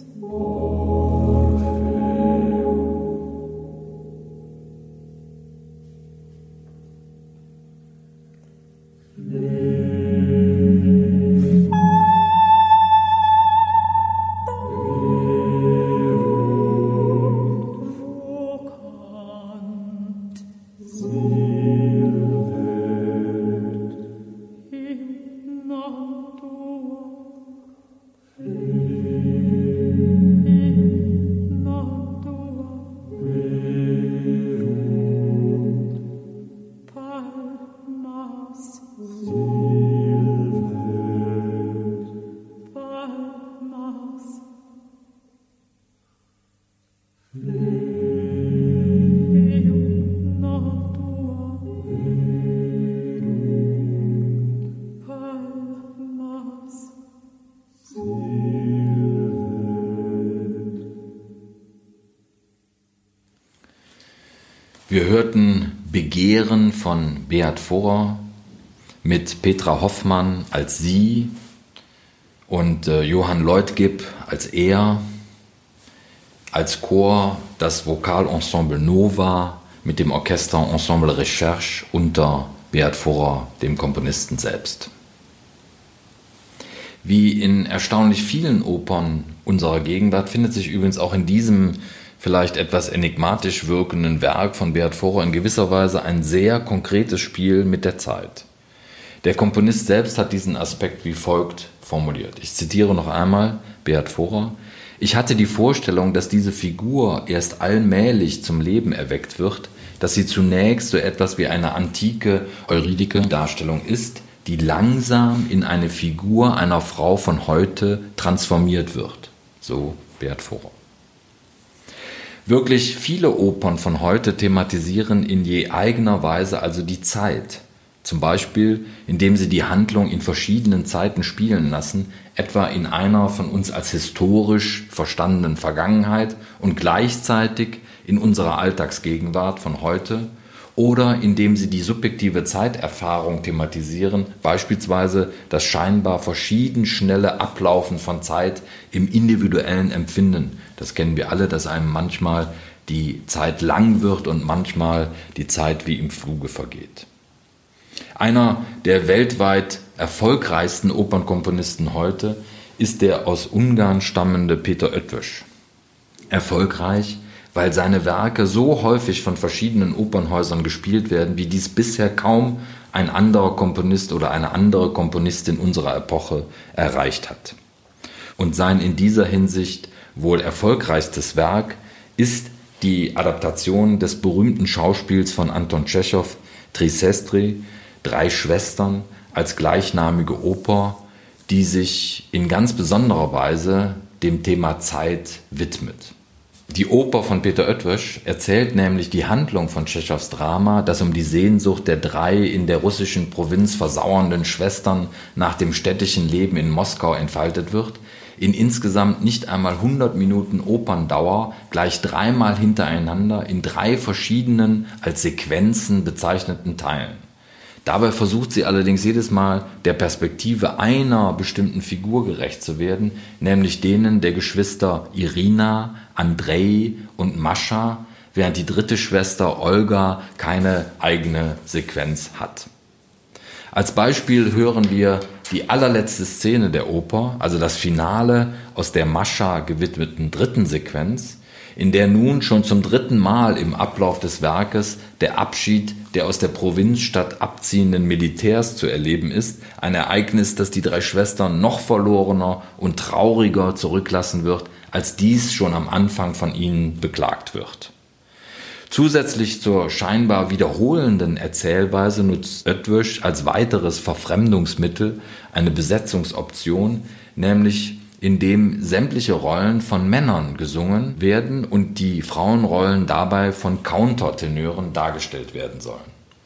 Wir hörten Begehren von Beat Vorer mit Petra Hoffmann als sie und äh, Johann Leutgeb als er, als Chor das Vokalensemble Nova mit dem Orchesterensemble Recherche unter Beat Vorer, dem Komponisten selbst. Wie in erstaunlich vielen Opern unserer Gegenwart findet sich übrigens auch in diesem vielleicht etwas enigmatisch wirkenden Werk von Beat Vorer in gewisser Weise ein sehr konkretes Spiel mit der Zeit. Der Komponist selbst hat diesen Aspekt wie folgt formuliert. Ich zitiere noch einmal Beat Vorer. Ich hatte die Vorstellung, dass diese Figur erst allmählich zum Leben erweckt wird, dass sie zunächst so etwas wie eine antike Eurydike-Darstellung ist, die langsam in eine Figur einer Frau von heute transformiert wird. So Beat Vorer. Wirklich viele Opern von heute thematisieren in je eigener Weise also die Zeit. Zum Beispiel, indem sie die Handlung in verschiedenen Zeiten spielen lassen, etwa in einer von uns als historisch verstandenen Vergangenheit und gleichzeitig in unserer Alltagsgegenwart von heute oder indem sie die subjektive Zeiterfahrung thematisieren, beispielsweise das scheinbar verschieden schnelle Ablaufen von Zeit im individuellen Empfinden. Das kennen wir alle, dass einem manchmal die Zeit lang wird und manchmal die Zeit wie im Fluge vergeht. Einer der weltweit erfolgreichsten Opernkomponisten heute ist der aus Ungarn stammende Peter Eötvös. Erfolgreich, weil seine Werke so häufig von verschiedenen Opernhäusern gespielt werden, wie dies bisher kaum ein anderer Komponist oder eine andere Komponistin unserer Epoche erreicht hat. Und sein in dieser Hinsicht wohl erfolgreichstes Werk ist die Adaptation des berühmten Schauspiels von Anton Tschechow, Tři sestry, Drei Schwestern, als gleichnamige Oper, die sich in ganz besonderer Weise dem Thema Zeit widmet. Die Oper von Peter Eötvös erzählt nämlich die Handlung von Tschechows Drama, das um die Sehnsucht der drei in der russischen Provinz versauernden Schwestern nach dem städtischen Leben in Moskau entfaltet wird, in insgesamt nicht einmal hundert Minuten Operndauer gleich dreimal hintereinander in drei verschiedenen als Sequenzen bezeichneten Teilen. Dabei versucht sie allerdings jedes Mal der Perspektive einer bestimmten Figur gerecht zu werden, nämlich denen der Geschwister Irina, Andrei und Mascha, während die dritte Schwester Olga keine eigene Sequenz hat. Als Beispiel hören wir die allerletzte Szene der Oper, also das Finale aus der Mascha gewidmeten dritten Sequenz, in der nun schon zum dritten Mal im Ablauf des Werkes der Abschied der aus der Provinzstadt abziehenden Militärs zu erleben ist, ein Ereignis, das die drei Schwestern noch verlorener und trauriger zurücklassen wird, als dies schon am Anfang von ihnen beklagt wird. Zusätzlich zur scheinbar wiederholenden Erzählweise nutzt Eötvös als weiteres Verfremdungsmittel eine Besetzungsoption, nämlich indem sämtliche Rollen von Männern gesungen werden und die Frauenrollen dabei von Countertenören dargestellt werden sollen.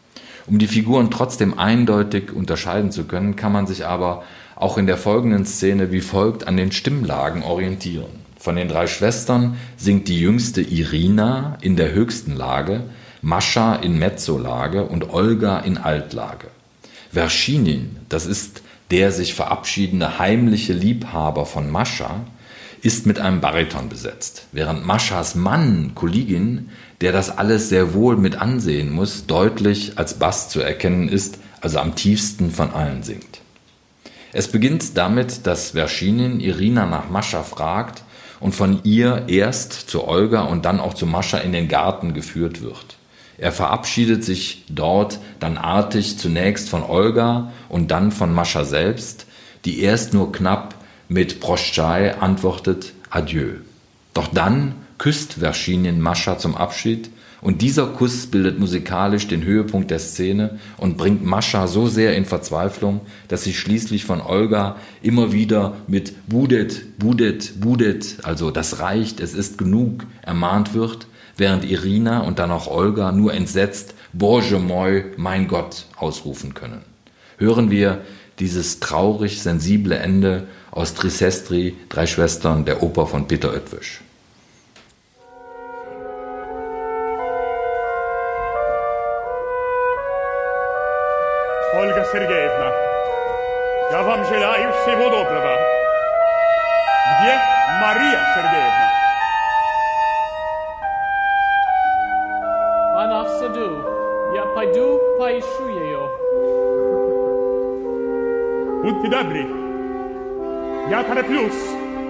Um die Figuren trotzdem eindeutig unterscheiden zu können, kann man sich aber auch in der folgenden Szene wie folgt an den Stimmlagen orientieren. Von den drei Schwestern singt die jüngste Irina in der höchsten Lage, Mascha in Mezzolage und Olga in Altlage. Vershinin, das ist der sich verabschiedende heimliche Liebhaber von Mascha, ist mit einem Bariton besetzt, während Maschas Mann, Kuligin, der das alles sehr wohl mit ansehen muss, deutlich als Bass zu erkennen ist, also am tiefsten von allen singt. Es beginnt damit, dass Vershinin Irina nach Mascha fragt und von ihr erst zu Olga und dann auch zu Mascha in den Garten geführt wird. Er verabschiedet sich dort dann artig zunächst von Olga und dann von Mascha selbst, die erst nur knapp mit Proschai antwortet Adieu. Doch dann küsst Vershinin Mascha zum Abschied und dieser Kuss bildet musikalisch den Höhepunkt der Szene und bringt Mascha so sehr in Verzweiflung, dass sie schließlich von Olga immer wieder mit Budet, Budet, Budet, also das reicht, es ist genug, ermahnt wird, während Irina und dann auch Olga nur entsetzt Bože můj, mein Gott, ausrufen können. Hören wir dieses traurig sensible Ende aus Tři sestry, Drei Schwestern der Oper von Peter Eötvös. Olga Sergejevna, я вам желаю всего доброго. Где Мария Сергеевна? Она в саду. Я пойду поищу ее. Будьте добры. Я тороплюсь.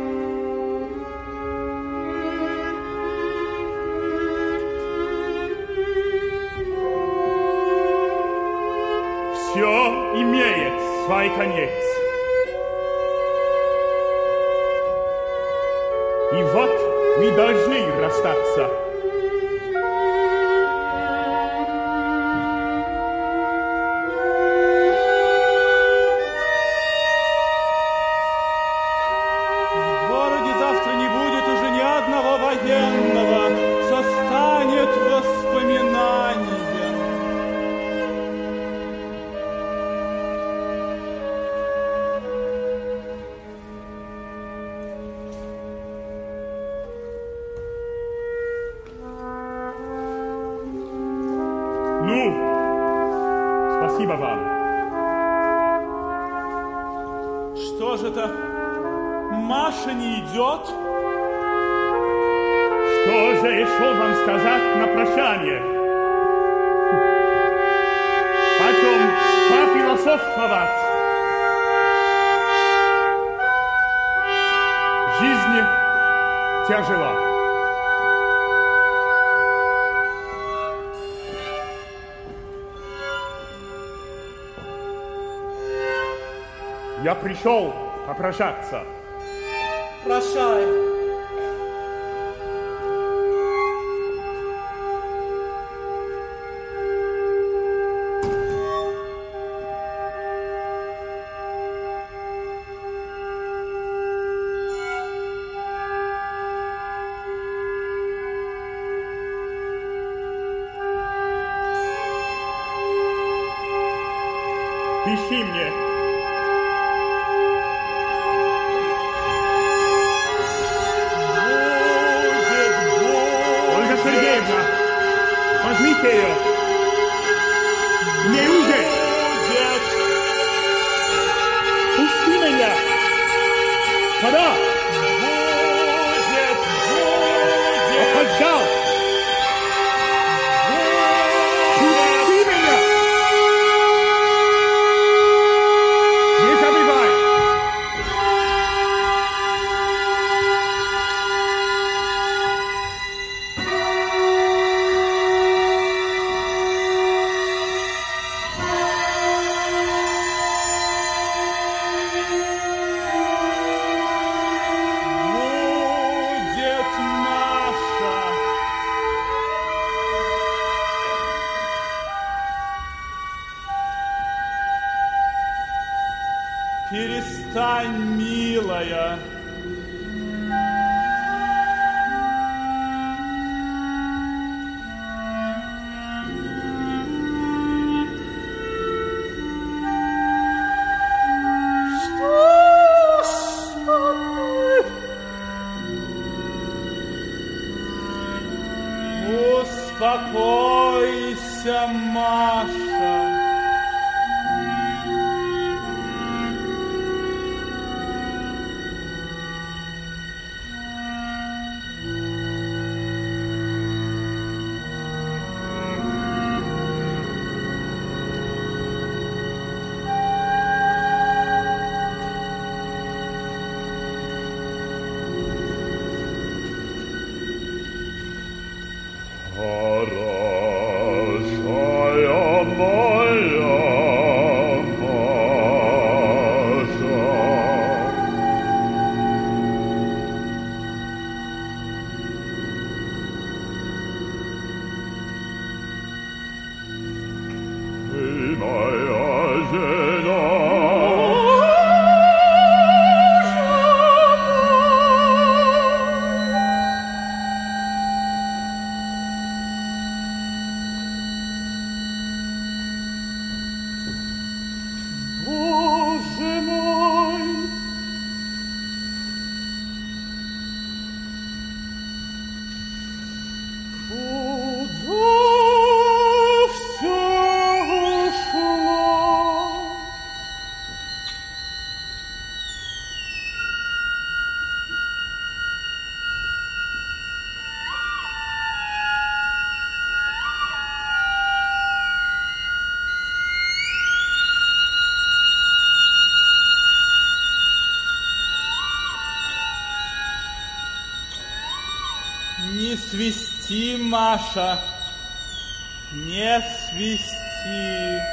Все имеет свой конец. И вот мы должны расстаться. В городе завтра не будет уже ни одного военного. Все станет воспоминанием. Ну, спасибо вам. Что же это? Маша не идет? Что же еще вам сказать на прощание? Потом пофилософствовать. Жизнь тяжела. Я пришел попрощаться. Прощай. Пиши мне. Ольга Сергеевна, возьмите ее. Не уже. Пусти меня. Пора. Будет, будет. Опоздал. Пусти меня. Не забывай. Будет наша. Перестань, милая. Что с тобой? Успокойся, Маша. Хорошая моя Маша. Ты моя жена. Боже мой! Куда все ушло? Не свисти, Маша, не свисти.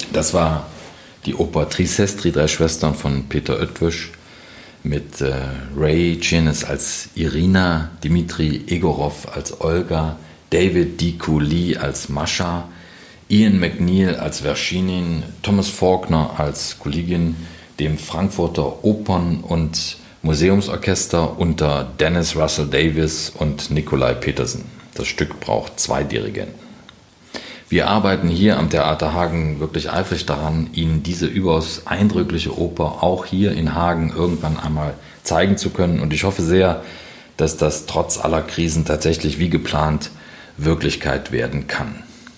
Das war die Oper Trisestri, drei Schwestern von Peter Oetwisch mit äh, Ray Chennis als Irina, Dmitri Egorov als Olga, David Diku Lee als Mascha, Ian McNeil als Vershinin, Thomas Faulkner als Kuligin, dem Frankfurter Opern- und Museumsorchester unter Dennis Russell Davis und Nikolai Petersen. Das Stück braucht zwei Dirigenten. Wir arbeiten hier am Theater Hagen wirklich eifrig daran, Ihnen diese überaus eindrückliche Oper auch hier in Hagen irgendwann einmal zeigen zu können. Und ich hoffe sehr, dass das trotz aller Krisen tatsächlich wie geplant Wirklichkeit werden kann.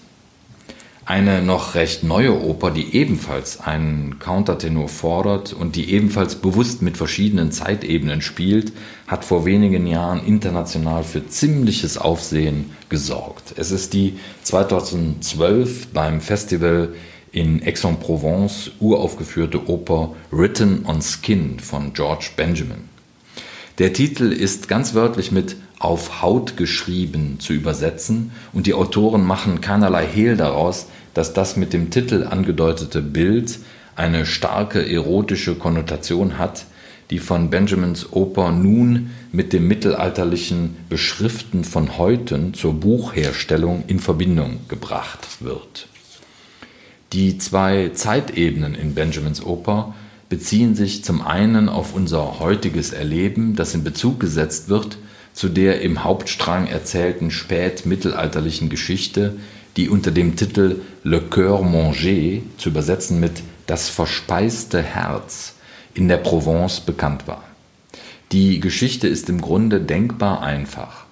Eine noch recht neue Oper, die ebenfalls einen Countertenor fordert und die ebenfalls bewusst mit verschiedenen Zeitebenen spielt, hat vor wenigen Jahren international für ziemliches Aufsehen gesorgt. Es ist die zweitausendzwölf beim Festival in Aix-en-Provence uraufgeführte Oper Written on Skin von George Benjamin. Der Titel ist ganz wörtlich mit auf Haut geschrieben zu übersetzen und die Autoren machen keinerlei Hehl daraus, dass das mit dem Titel angedeutete Bild eine starke erotische Konnotation hat, die von Benjamins Oper nun mit dem mittelalterlichen Beschriften von Häuten zur Buchherstellung in Verbindung gebracht wird. Die zwei Zeitebenen in Benjamins Oper beziehen sich zum einen auf unser heutiges Erleben, das in Bezug gesetzt wird zu der im Hauptstrang erzählten spätmittelalterlichen Geschichte, die unter dem Titel Le Cœur Mangé, zu übersetzen mit Das verspeiste Herz, in der Provence bekannt war. Die Geschichte ist im Grunde denkbar einfach.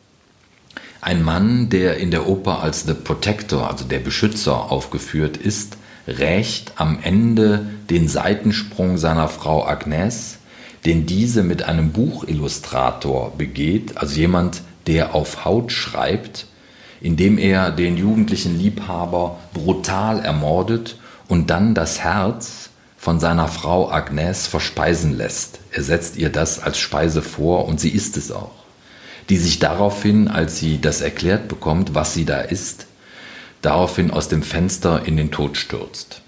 Ein Mann, der in der Oper als The Protector, also der Beschützer, aufgeführt ist, rächt am Ende den Seitensprung seiner Frau Agnes, den diese mit einem Buchillustrator begeht, also jemand, der auf Haut schreibt, indem er den jugendlichen Liebhaber brutal ermordet und dann das Herz von seiner Frau Agnes verspeisen lässt. Er setzt ihr das als Speise vor und sie isst es auch. Die sich daraufhin, als sie das erklärt bekommt, was sie da isst, daraufhin aus dem Fenster in den Tod stürzt.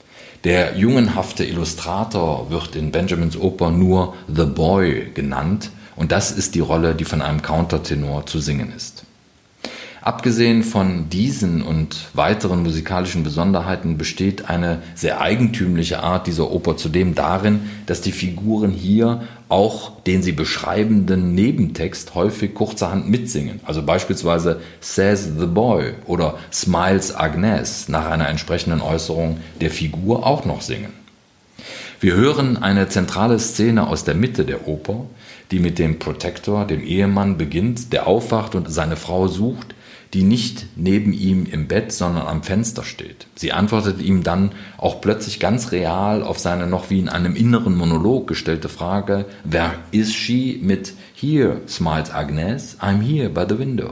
Der jungenhafte Illustrator wird in Benjamins Oper nur The Boy genannt und das ist die Rolle, die von einem Countertenor zu singen ist. Abgesehen von diesen und weiteren musikalischen Besonderheiten besteht eine sehr eigentümliche Art dieser Oper zudem darin, dass die Figuren hier auch den sie beschreibenden Nebentext häufig kurzerhand mitsingen. Also beispielsweise Says the Boy oder Smiles Agnes nach einer entsprechenden Äußerung der Figur auch noch singen. Wir hören eine zentrale Szene aus der Mitte der Oper, die mit dem Protector, dem Ehemann, beginnt, der aufwacht und seine Frau sucht, die nicht neben ihm im Bett, sondern am Fenster steht. Sie antwortet ihm dann auch plötzlich ganz real auf seine noch wie in einem inneren Monolog gestellte Frage, Where is she? Mit Here, smiles Agnes, I'm here by the window.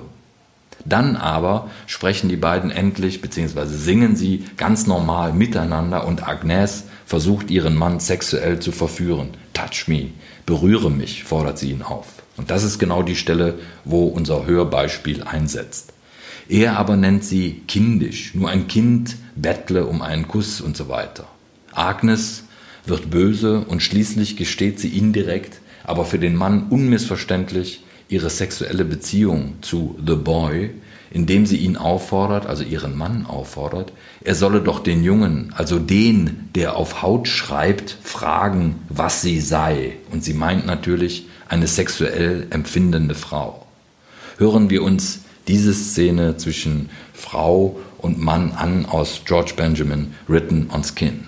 Dann aber sprechen die beiden endlich, beziehungsweise singen sie ganz normal miteinander und Agnes versucht ihren Mann sexuell zu verführen. Touch me, berühre mich, fordert sie ihn auf. Und das ist genau die Stelle, wo unser Hörbeispiel einsetzt. Er aber nennt sie kindisch, nur ein Kind bettle um einen Kuss und so weiter. Agnes wird böse und schließlich gesteht sie indirekt, aber für den Mann unmissverständlich, ihre sexuelle Beziehung zu The Boy, indem sie ihn auffordert, also ihren Mann auffordert, er solle doch den Jungen, also den, der auf Haut schreibt, fragen, was sie sei. Und sie meint natürlich eine sexuell empfindende Frau. Hören wir uns diese Szene zwischen Frau und Mann an aus George Benjamin, Written on Skin.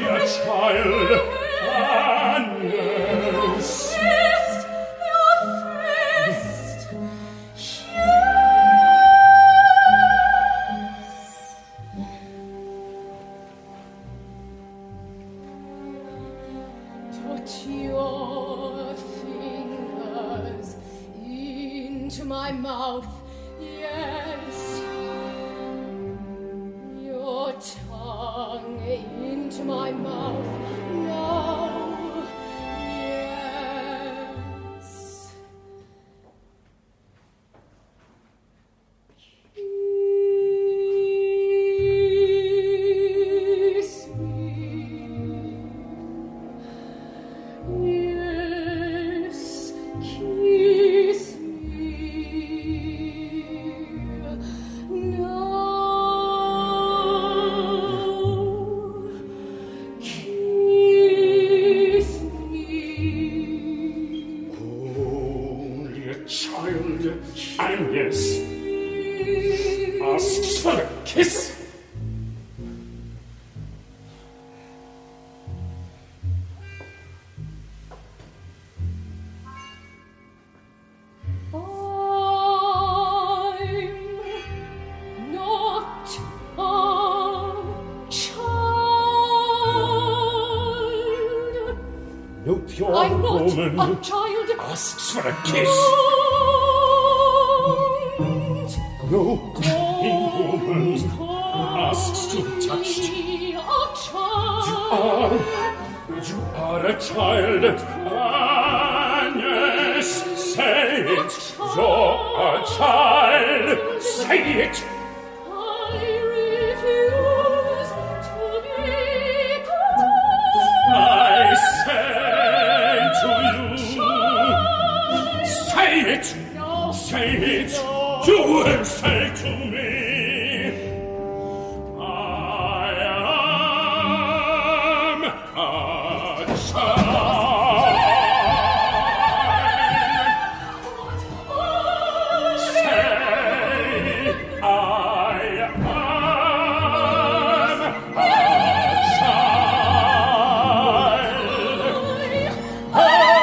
dear child, Agnes. Fest, ja fest, Put your fingers into my mouth, yes. Your tongue into my mouth, no, yes. Kiss me. Yes, kiss me. No, kiss me. Only a child, Agnes, asks for a kiss. I'm not a child. No pure I'm not woman a child. asks for a kiss. Don't, No crying woman don't asks to be touched. call me a child. are, you are a child, Agnes. Say it, you're a child. Say it. I refuse to be called I say to you, say it. No, Say it. You will say to me. I am a child. Say, I am a child.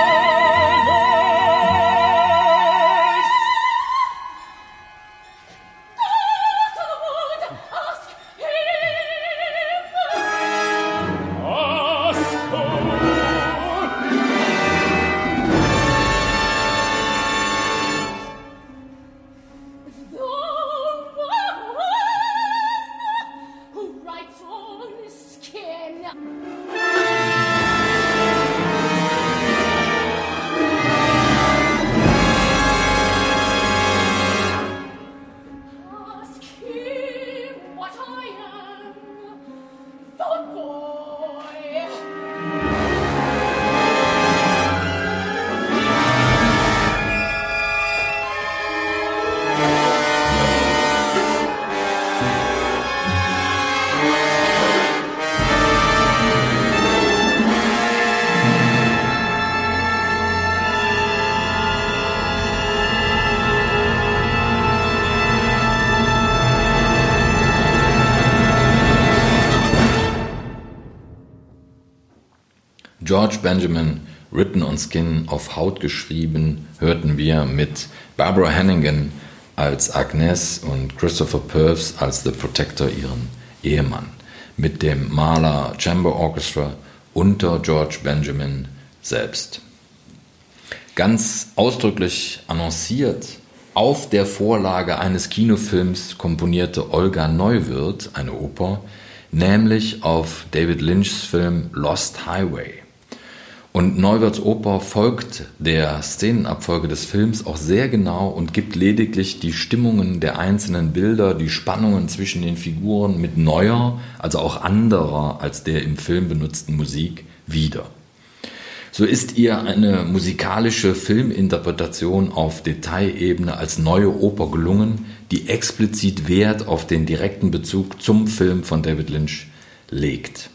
George Benjamin, Written on Skin, auf Haut geschrieben, hörten wir mit Barbara Hannigan als Agnes und Christopher Purves als The Protector, ihren Ehemann, mit dem Mahler Chamber Orchestra unter George Benjamin selbst. Ganz ausdrücklich annonciert auf der Vorlage eines Kinofilms komponierte Olga Neuwirth eine Oper, nämlich auf David Lynchs Film Lost Highway. Und Neuwirths Oper folgt der Szenenabfolge des Films auch sehr genau und gibt lediglich die Stimmungen der einzelnen Bilder, die Spannungen zwischen den Figuren mit neuer, also auch anderer als der im Film benutzten Musik wieder. So ist ihr eine musikalische Filminterpretation auf Detailebene als neue Oper gelungen, die explizit Wert auf den direkten Bezug zum Film von David Lynch legt.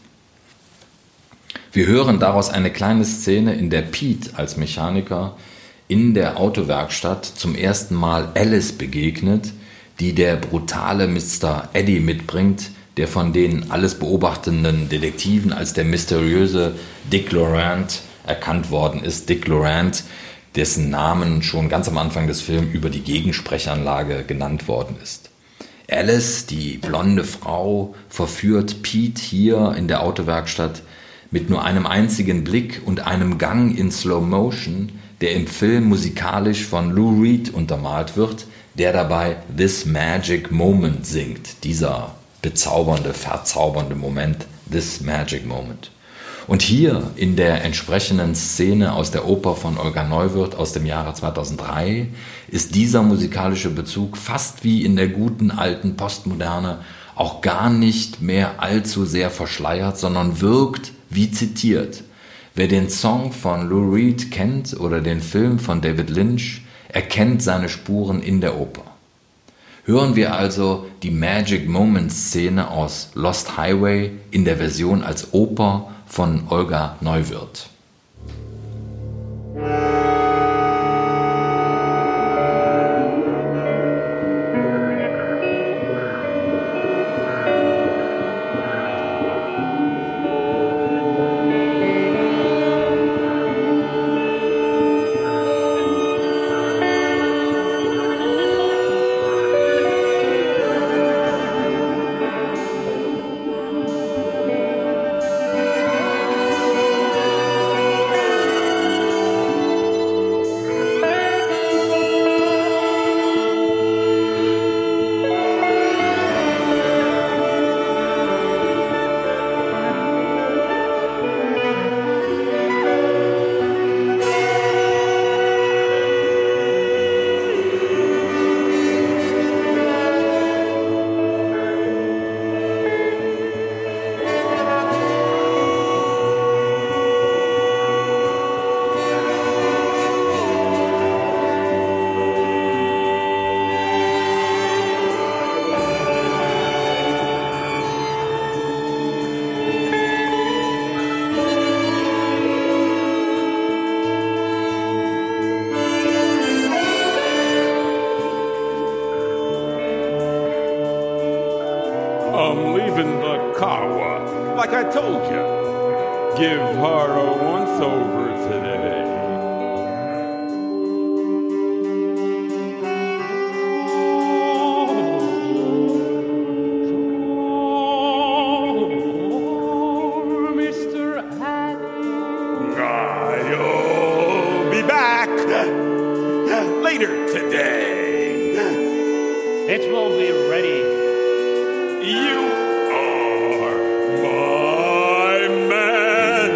Wir hören daraus eine kleine Szene, in der Pete als Mechaniker in der Autowerkstatt zum ersten Mal Alice begegnet, die der brutale Mister Eddie mitbringt, der von den alles beobachtenden Detektiven als der mysteriöse Dick Laurent erkannt worden ist. Dick Laurent, dessen Namen schon ganz am Anfang des Films über die Gegensprechanlage genannt worden ist. Alice, die blonde Frau, verführt Pete hier in der Autowerkstatt mit nur einem einzigen Blick und einem Gang in Slow Motion, der im Film musikalisch von Lou Reed untermalt wird, der dabei This Magic Moment singt. Dieser bezaubernde, verzaubernde Moment, This Magic Moment. Und hier in der entsprechenden Szene aus der Oper von Olga Neuwirth aus dem Jahre zweitausenddrei ist dieser musikalische Bezug fast wie in der guten alten Postmoderne auch gar nicht mehr allzu sehr verschleiert, sondern wirkt wie zitiert. Wer den Song von Lou Reed kennt oder den Film von David Lynch, erkennt seine Spuren in der Oper. Hören wir also die Magic Moment Szene aus Lost Highway in der Version als Oper von Olga Neuwirth. I'm leaving the car, like I told you. Give her a once-over today. Mister Annie. I'll be back later today. It will be ready. You are my man.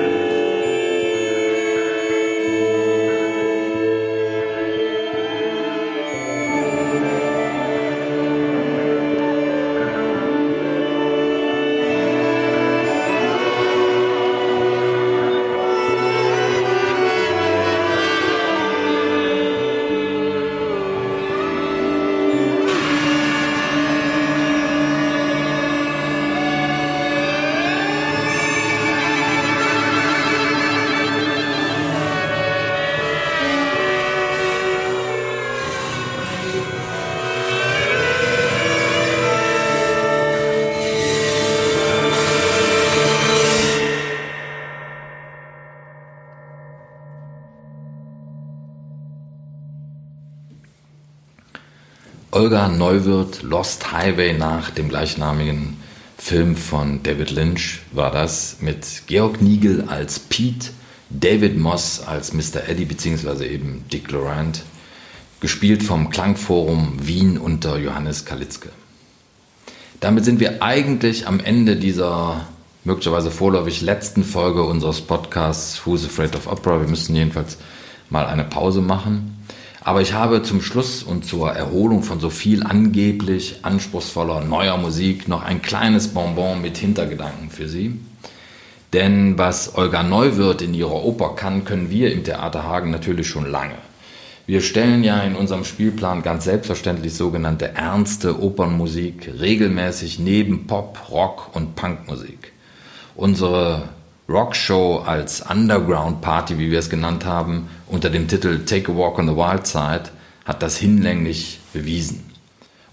Olga Neuwirth, Lost Highway nach dem gleichnamigen Film von David Lynch war das, mit Georg Nigel als Pete, David Moss als Mister Eddie bzw. eben Dick Laurent, gespielt vom Klangforum Wien unter Johannes Kalitzke. Damit sind wir eigentlich am Ende dieser möglicherweise vorläufig letzten Folge unseres Podcasts Who's Afraid of Opera. Wir müssen jedenfalls mal eine Pause machen. Aber ich habe zum Schluss und zur Erholung von so viel angeblich anspruchsvoller neuer Musik noch ein kleines Bonbon mit Hintergedanken für Sie. Denn was Olga Neuwirth in ihrer Oper kann, können wir im Theater Hagen natürlich schon lange. Wir stellen ja in unserem Spielplan ganz selbstverständlich sogenannte ernste Opernmusik regelmäßig neben Pop, Rock und Punkmusik. Unsere Rockshow als Underground Party, wie wir es genannt haben, unter dem Titel Take a Walk on the Wild Side, hat das hinlänglich bewiesen.